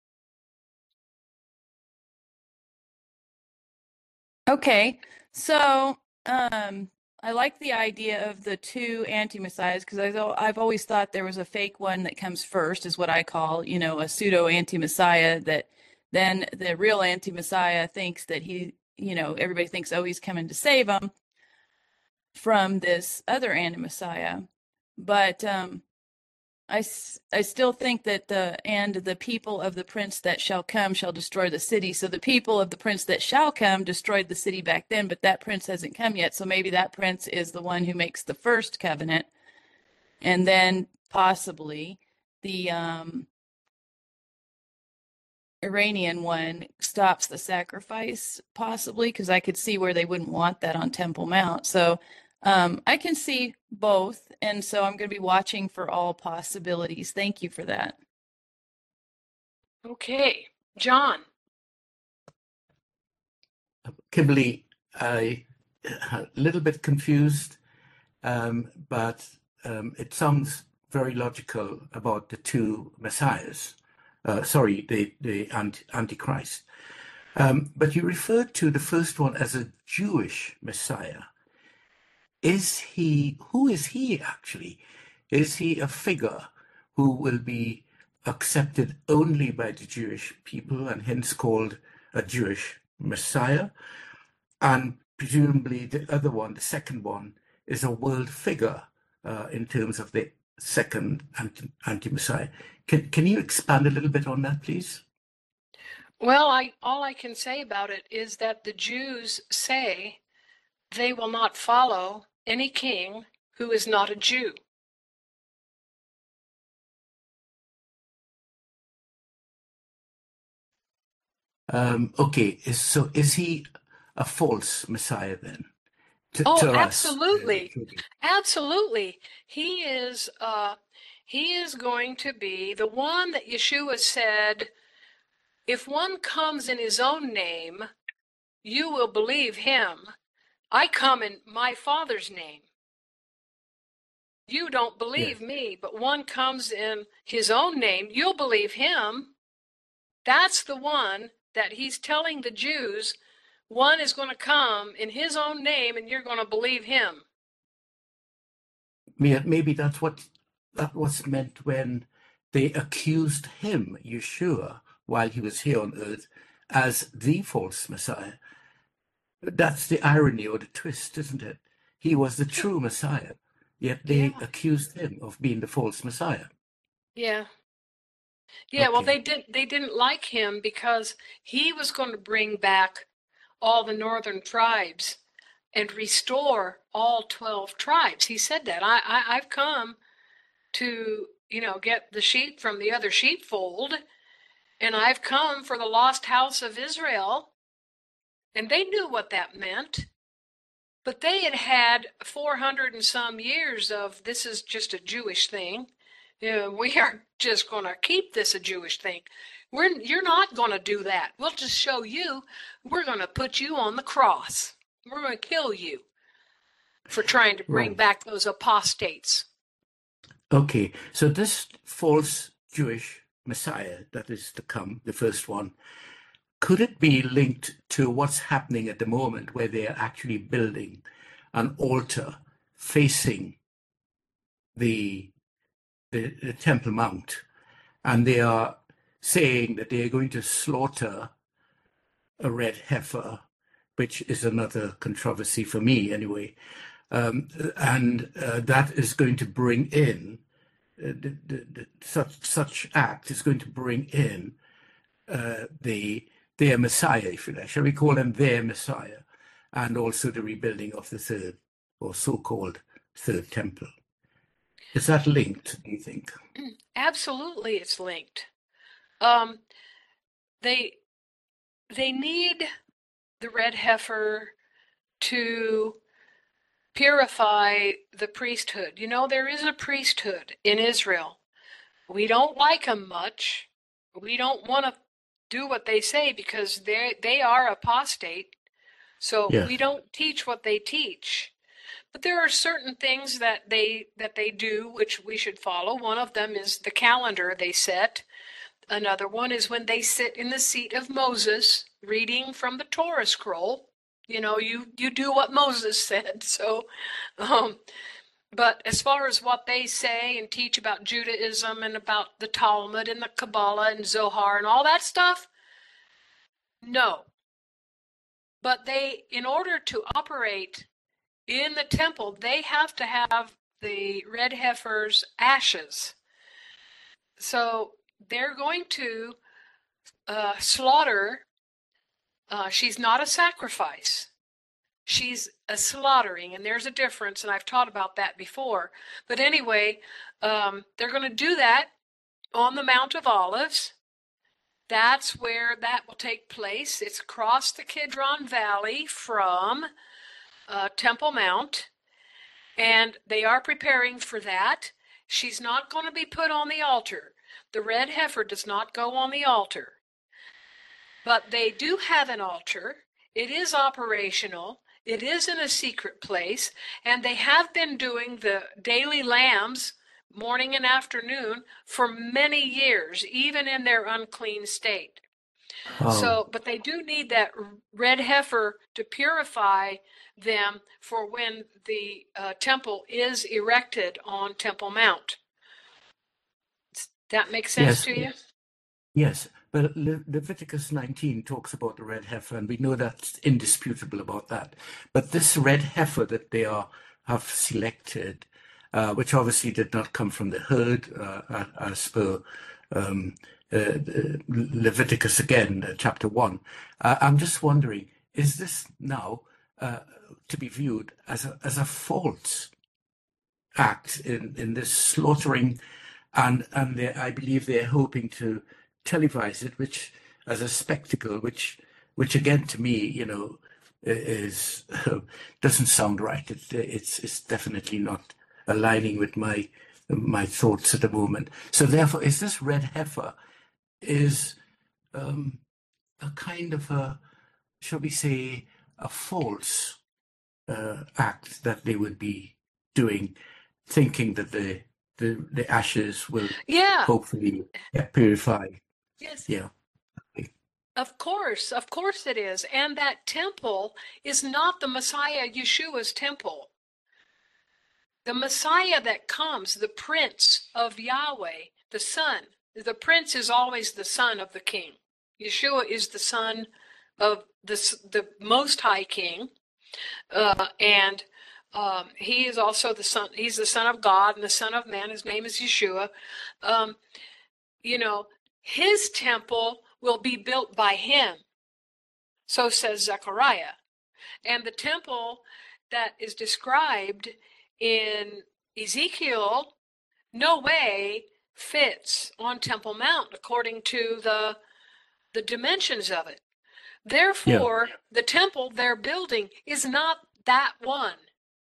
Okay, so I like the idea of the two anti-messiahs, because I've always thought there was a fake one that comes first, is what I call, a pseudo anti-messiah, that then the real anti-messiah thinks that everybody thinks, oh, he's coming to save them from this other anti-messiah. But I still think that the people of the prince that shall come shall destroy the city. So the people of the prince that shall come destroyed the city back then, but that prince hasn't come yet. So maybe that prince is the one who makes the first covenant. And then possibly the Iranian one stops the sacrifice, possibly, because I could see where they wouldn't want that on Temple Mount. So I can see both, and so I'm going to be watching for all possibilities. Thank you for that. Okay, John. Kimberly, a little bit confused, but it sounds very logical about the two messiahs. The Antichrist. But you referred to the first one as a Jewish Messiah. Who is he actually? Is he a figure who will be accepted only by the Jewish people and hence called a Jewish Messiah? And presumably the other one, the second one, is a world figure in terms of the second anti-Messiah. Can you expand a little bit on that, please? Well, all I can say about it is that the Jews say they will not follow any king who is not a Jew. Okay, so is he a false Messiah then Oh, to us? absolutely. Absolutely. He is going to be the one that Yeshua said, if one comes in his own name, you will believe him. I come in my Father's name. You don't Yes. believe me, but one comes in his own name, you'll believe him. That's the one that he's telling the Jews, one is going to come in his own name and you're going to believe him. Maybe that was meant when they accused him, Yeshua, while he was here on earth, as the false Messiah. That's the irony or the twist, isn't it? He was the true Messiah, yet they Yeah. accused him of being the false Messiah. Yeah. Yeah, well, Okay. they didn't like him because he was going to bring back all the northern tribes and restore all 12 tribes. He said that. I've come to, get the sheep from the other sheepfold, and I've come for the lost house of Israel. And they knew what that meant. But they had had 400 and some years of this is just a Jewish thing. We are just going to keep this a Jewish thing. You're not going to do that. We'll just show you. We're going to put you on the cross. We're going to kill you for trying to bring Right. back those apostates. Okay, so this false Jewish Messiah that is to come, the first one, could it be linked to what's happening at the moment where they are actually building an altar facing the Temple Mount, and they are saying that they are going to slaughter a red heifer, which is another controversy for me anyway, and that is going to bring in such act is going to bring in their Messiah, if you like. Shall we call them their Messiah, and also the rebuilding of the third or so-called third temple. Is that linked, do you think? Absolutely, it's linked. They need the red heifer to purify the priesthood. There is a priesthood in Israel. We don't like them much. We don't want to do what they say because they are apostate. So Yes. we don't teach what they teach. But there are certain things that they do which we should follow. One of them is the calendar they set. Another one is when they sit in the seat of Moses reading from the Torah scroll. You do what Moses said. So, but as far as what they say and teach about Judaism and about the Talmud and the Kabbalah and Zohar and all that stuff, no. But in order to operate in the temple, they have to have the red heifer's ashes. So they're going to slaughter. She's not a sacrifice. She's a slaughtering, and there's a difference, and I've taught about that before. But anyway, they're going to do that on the Mount of Olives. That's where that will take place. It's across the Kidron Valley from Temple Mount, and they are preparing for that. She's not going to be put on the altar. The red heifer does not go on the altar. But they do have an altar. It is operational. It is in a secret place, and they have been doing the daily lambs morning and afternoon for many years, even in their unclean state. But they do need that red heifer to purify them for when the temple is erected on Temple Mount. Does that make sense to you? Yes, but Leviticus 19 talks about the red heifer, and we know that's indisputable about that. But this red heifer that they have selected, which obviously did not come from the herd, as per Leviticus again, chapter 1. I'm just wondering, is this now to be viewed as a false act in this slaughtering, and I believe they're hoping to televise it, which as a spectacle, which again to me, is doesn't sound right. It's definitely not aligning with my thoughts at the moment. So therefore, is this red heifer is a kind of a, shall we say, a false act that they would be doing, thinking that the ashes will Yeah. hopefully purify. Yes. Yeah. Of course it is. And that temple is not the Messiah Yeshua's temple. The Messiah that comes, the Prince of Yahweh, the Son. The Prince is always the son of the King. Yeshua is the son of the Most High King, and he is also the son. He's the Son of God and the Son of Man. His name is Yeshua. His temple will be built by him. So says Zechariah. And the temple that is described in Ezekiel, no way fits on Temple Mount according to the dimensions of it. Therefore, the temple they're building is not that one.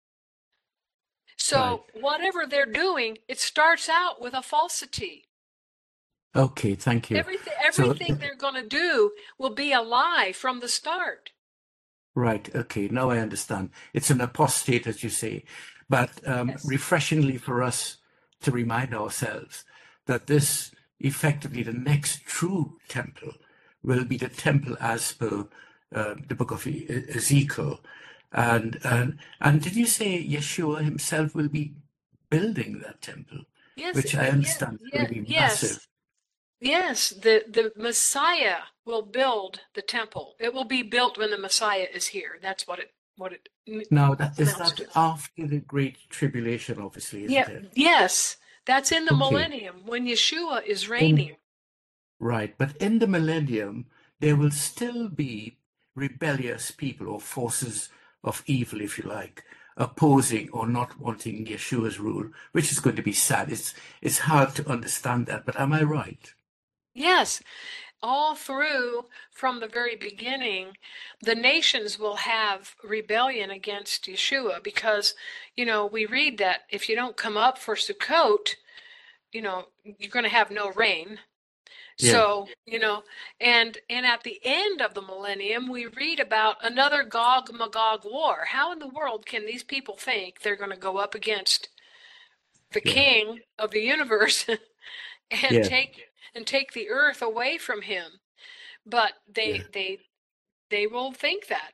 So whatever they're doing, it starts out with a falsity. Okay, thank you. Everything they're going to do will be a lie from the start. Right. Okay. Now I understand. It's an apostate, as you say, but refreshingly for us to remind ourselves that this effectively the next true temple will be the temple as per the book of Ezekiel. And did you say Yeshua himself will be building that temple? Yes. Which I understand is going to be massive. Yes, the Messiah will build the temple. It will be built when the Messiah is here. That's what it Now, is that after the Great Tribulation, obviously, isn't it? Yes, that's in the millennium when Yeshua is reigning. Right, but in the millennium, there will still be rebellious people or forces of evil, if you like, opposing or not wanting Yeshua's rule, which is going to be sad. It's hard to understand that, but am I right? Yes, all through from the very beginning, the nations will have rebellion against Yeshua because, we read that if you don't come up for Sukkot, you're going to have no rain. Yeah. So, and at the end of the millennium, we read about another Gog-Magog war. How in the world can these people think they're going to go up against the king of the universe and take the earth away from him? But they will think that.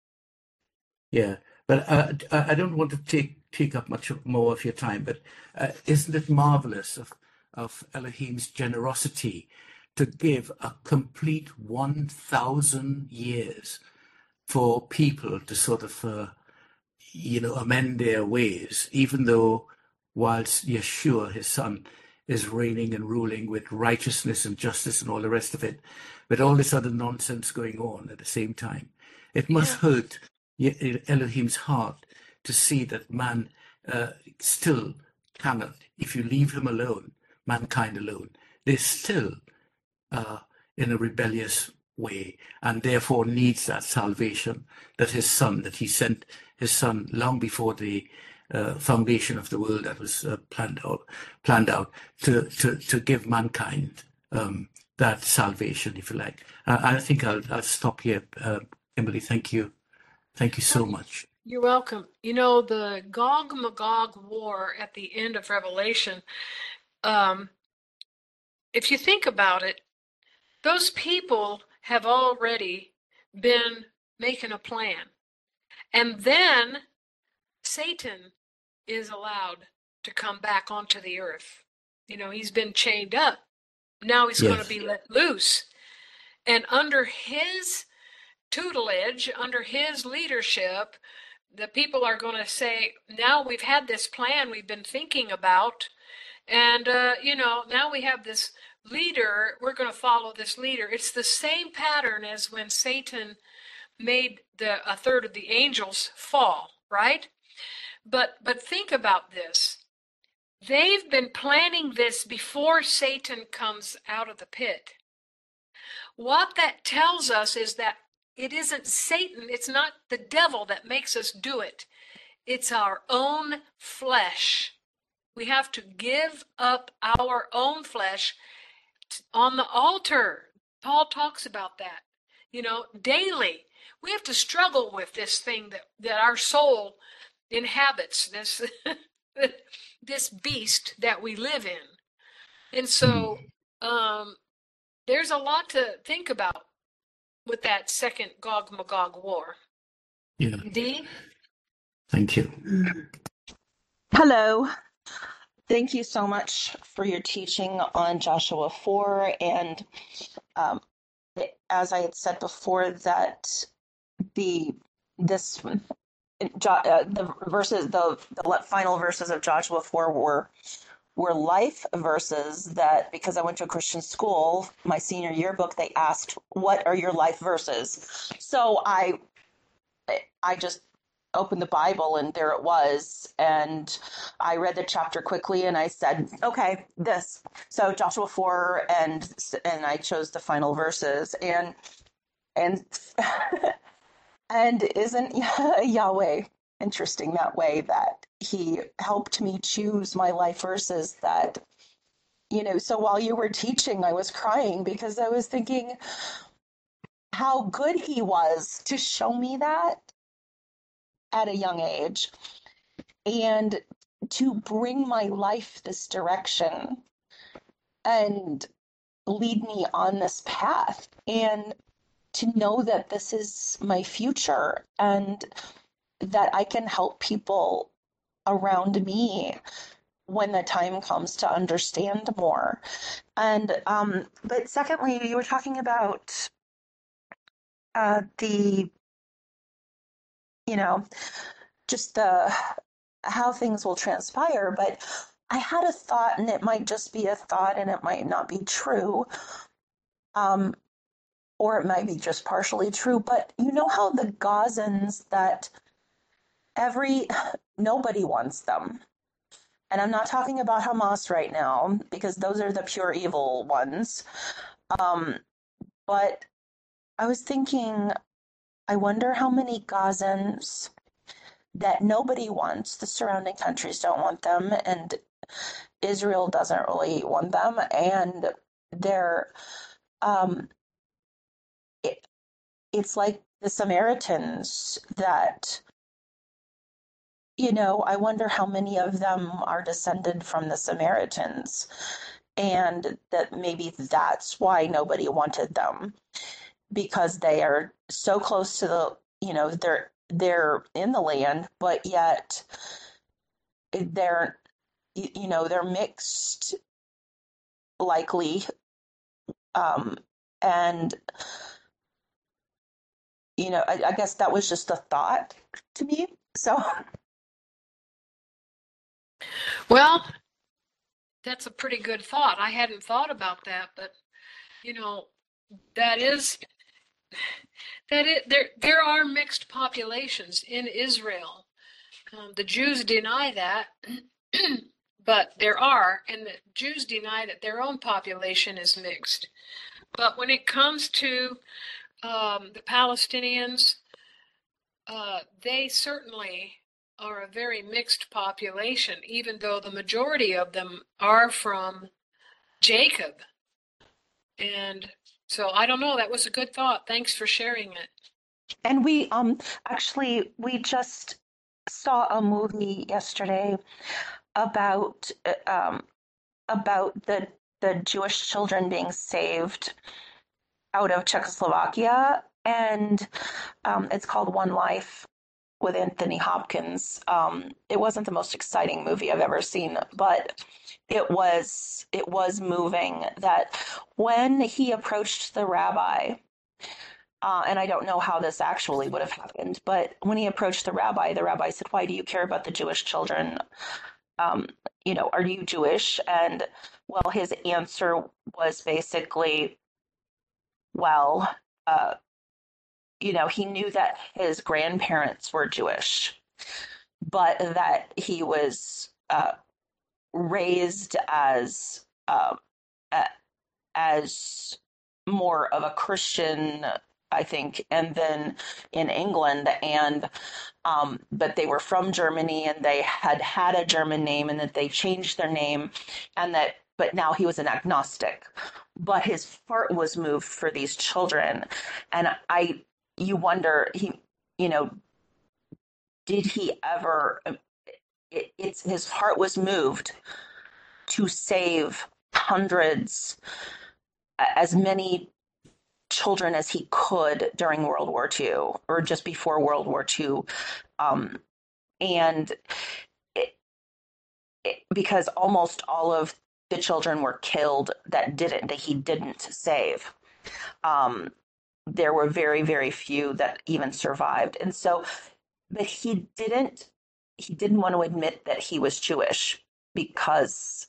Yeah, but I don't want to take up much more of your time, but isn't it marvelous of Elohim's generosity to give a complete 1,000 years for people to sort of, amend their ways, even though whilst Yeshua, his son, is reigning and ruling with righteousness and justice and all the rest of it, with all this other nonsense going on at the same time. It must hurt Elohim's heart to see that man still cannot, if you leave him alone, mankind alone, they still in a rebellious way, and therefore needs that salvation that he sent his son long before the foundation of the world that was planned out to give mankind that salvation, if you like. I think I'll stop here. Kimberly, thank you so much. You're welcome. The Gog-Magog war at the end of Revelation, if you think about it, those people have already been making a plan. And then Satan is allowed to come back onto the earth. He's been chained up. Now he's going to be let loose. And under his tutelage, under his leadership, the people are going to say, now we've had this plan we've been thinking about, and now we have this leader, we're going to follow this leader. It's the same pattern as when Satan made a third of the angels fall, right? But think about this. They've been planning this before Satan comes out of the pit. What that tells us is that it isn't Satan, it's not the devil that makes us do it. It's our own flesh. We have to give up our own flesh on the altar. Paul talks about that, daily. We have to struggle with this thing that our soul inhabits, this beast that we live in. And so there's a lot to think about with that second Gog Magog war. Yeah. Dee? Thank you. Hello. Thank you so much for your teaching on Joshua 4. And as I had said before, that the final verses of Joshua 4 were life verses that, because I went to a Christian school, my senior yearbook, they asked, what are your life verses? So I just opened the Bible and there it was. And I read the chapter quickly and I said, okay, this. So Joshua 4 and I chose the final verses and and isn't Yahweh interesting that way, that he helped me choose my life verses? That, so while you were teaching, I was crying because I was thinking how good he was to show me that at a young age and to bring my life this direction and lead me on this path, and to know that this is my future and that I can help people around me when the time comes to understand more. And but secondly, you were talking about just how things will transpire. But I had a thought, and it might just be a thought and it might not be true. Or it might be just partially true, but you know how the Gazans, that nobody wants them. And I'm not talking about Hamas right now, because those are the pure evil ones. But I was thinking, I wonder how many Gazans that nobody wants. The surrounding countries don't want them, and Israel doesn't really want them. And they're, it's like the Samaritans that, I wonder how many of them are descended from the Samaritans, and that maybe that's why nobody wanted them, because they are so close to they're in the land, but yet they're mixed, likely, and I guess that was just a thought to me. So, Well, that's a pretty good thought. I hadn't thought about that, but there are mixed populations in Israel. The Jews deny that, but there are, and the Jews deny that their own population is mixed. But when it comes to the Palestinians, they certainly are a very mixed population, even though the majority of them are from Jacob. And so I don't know, that was a good thought. Thanks for sharing it. and we just saw a movie yesterday about the Jewish children being saved out of Czechoslovakia, and it's called One Life, with Anthony Hopkins. It wasn't the most exciting movie I've ever seen, but it was moving. That when he approached the rabbi, and I don't know how this actually would have happened, but when he approached the rabbi said, "Why do you care about the Jewish children? Are you Jewish?" And well, his answer was basically, well, he knew that his grandparents were Jewish, but that he was raised as more of a Christian, I think, and then in England, and but they were from Germany and they had a German name, and that they changed their name, and that but now he was an agnostic, but his heart was moved for these children, and you wonder, you know, did he ever? It's his heart was moved to save hundreds, as many children as he could during World War II or just before World War II. And because almost all of the children were killed that he didn't save. There were very, very few that even survived. And so, but he didn't want to admit that he was Jewish because,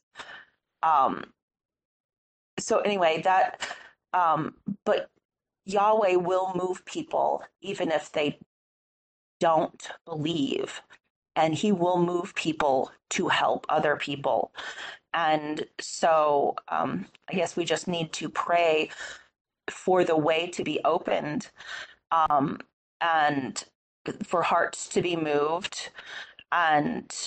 so anyway, but Yahweh will move people even if they don't believe, and he will move people to help other people. And so I guess we just need to pray for the way to be opened, and for hearts to be moved, and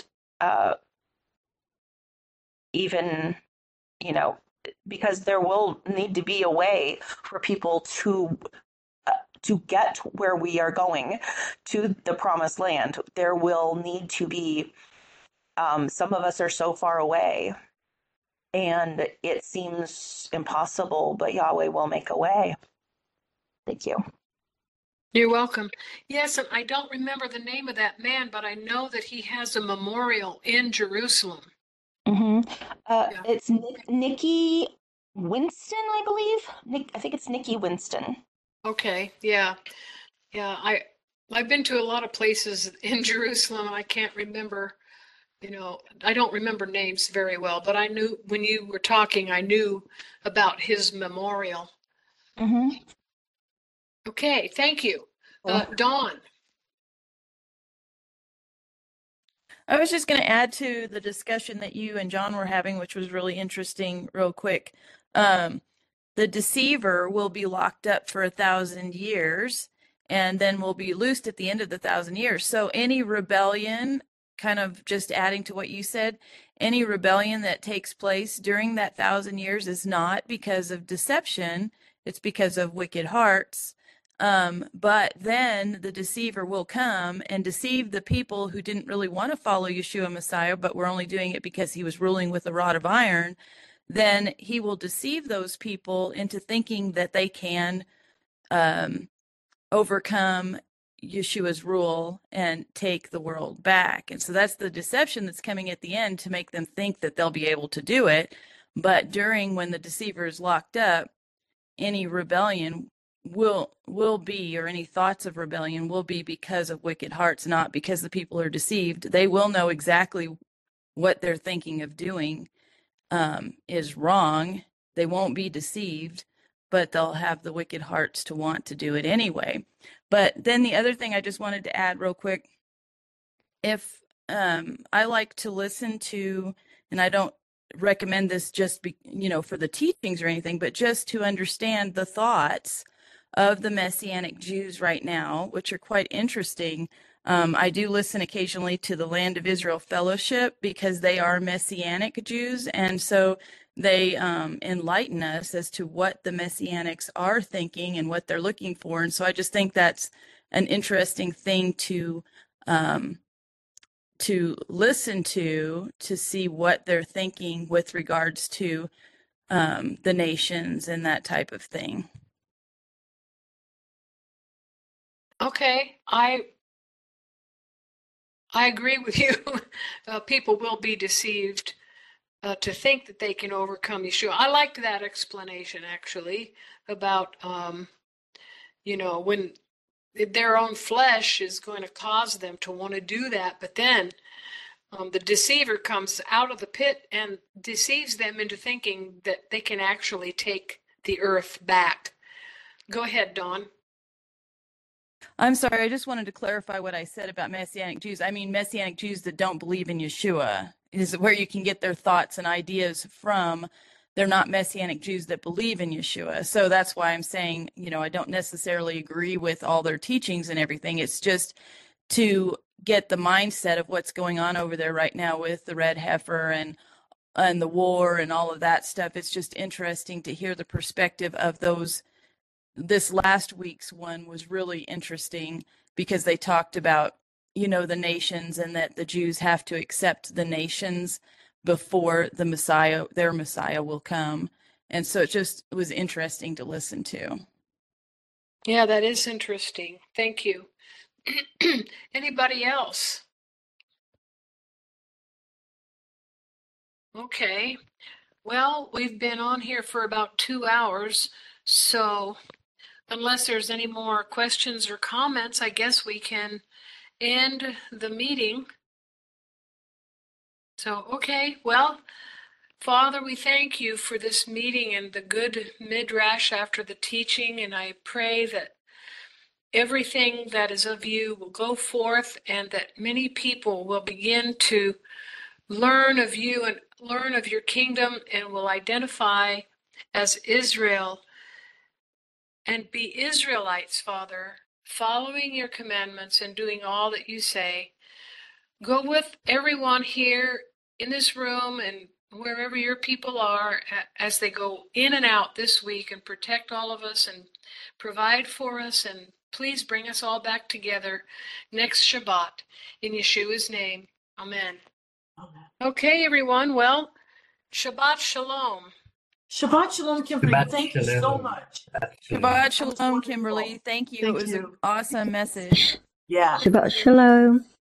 even, because there will need to be a way for people to get where we are going, to the promised land. There will need to be, some of us are so far away and it seems impossible, but Yahweh will make a way. Thank you. You're welcome. Yes, and I don't remember the name of that man, but I know that he has a memorial in Jerusalem. Mm-hmm. Yeah. It's Nikki Winston, I believe. I think it's Nikki Winston. Okay, yeah. I've been to a lot of places in Jerusalem, and I can't remember, I don't remember names very well, but I knew when you were talking, I knew about his memorial. Mm-hmm. Okay, thank you. Dawn. I was just going to add to the discussion that you and John were having, which was really interesting, real quick. The deceiver will be locked up for 1,000 years and then will be loosed at the end of the 1,000 years. So any rebellion, kind of just adding to what you said, any rebellion that takes place during that 1,000 years is not because of deception, it's because of wicked hearts. But then the deceiver will come and deceive the people who didn't really want to follow Yeshua Messiah, but were only doing it because he was ruling with a rod of iron. Then he will deceive those people into thinking that they can overcome Yeshua's rule and take the world back. And so that's the deception that's coming at the end, to make them think that they'll be able to do it. But when the deceiver is locked up, any rebellion will be, or any thoughts of rebellion will be, because of wicked hearts, not because the people are deceived. They will know exactly what they're thinking of doing is wrong. They won't be deceived, but they'll have the wicked hearts to want to do it anyway. But then the other thing I just wanted to add real quick, if I like to listen to, and I don't recommend this just for the teachings or anything, but just to understand the thoughts of the Messianic Jews right now, which are quite interesting. I do listen occasionally to the Land of Israel Fellowship because they are Messianic Jews, and so they enlighten us as to what the Messianics are thinking and what they're looking for. And so I just think that's an interesting thing to listen to see what they're thinking with regards to the nations and that type of thing. Okay, I agree with you. People will be deceived to think that they can overcome Yeshua. I liked that explanation, actually, about, when their own flesh is going to cause them to want to do that, but then the deceiver comes out of the pit and deceives them into thinking that they can actually take the earth back. Go ahead, Dawn. I'm sorry, I just wanted to clarify what I said about Messianic Jews. I mean Messianic Jews that don't believe in Yeshua is where you can get their thoughts and ideas from. they're not Messianic Jews that believe in Yeshua. So that's why I'm saying, I don't necessarily agree with all their teachings and everything. It's just to get the mindset of what's going on over there right now with the red heifer and the war and all of that stuff. It's just interesting to hear the perspective of those. This last week's one was really interesting because they talked about, the nations, and that the Jews have to accept the nations before the Messiah, their Messiah, will come. And so it was interesting to listen to. Yeah, that is interesting. Thank you. Anybody else? Okay. Well, we've been on here for about 2 hours, so unless there's any more questions or comments, I guess we can end the meeting. So, okay, well, Father, we thank you for this meeting and the good midrash after the teaching, and I pray that everything that is of you will go forth and that many people will begin to learn of you and learn of your kingdom and will identify as Israel and be Israelites, Father, following your commandments and doing all that you say. Go with everyone here in this room and wherever your people are as they go in and out this week, and protect all of us and provide for us, and please bring us all back together next Shabbat in Yeshua's name. Amen. Amen. Okay, everyone. Well, Shabbat Shalom. Shabbat Shalom, Kimberly. Shabbat Thank you so shalom. much. Shabbat That was Shalom, Kimberly. wonderful. Thank you. Thank It was you. an awesome message. Yeah. Shabbat Shalom.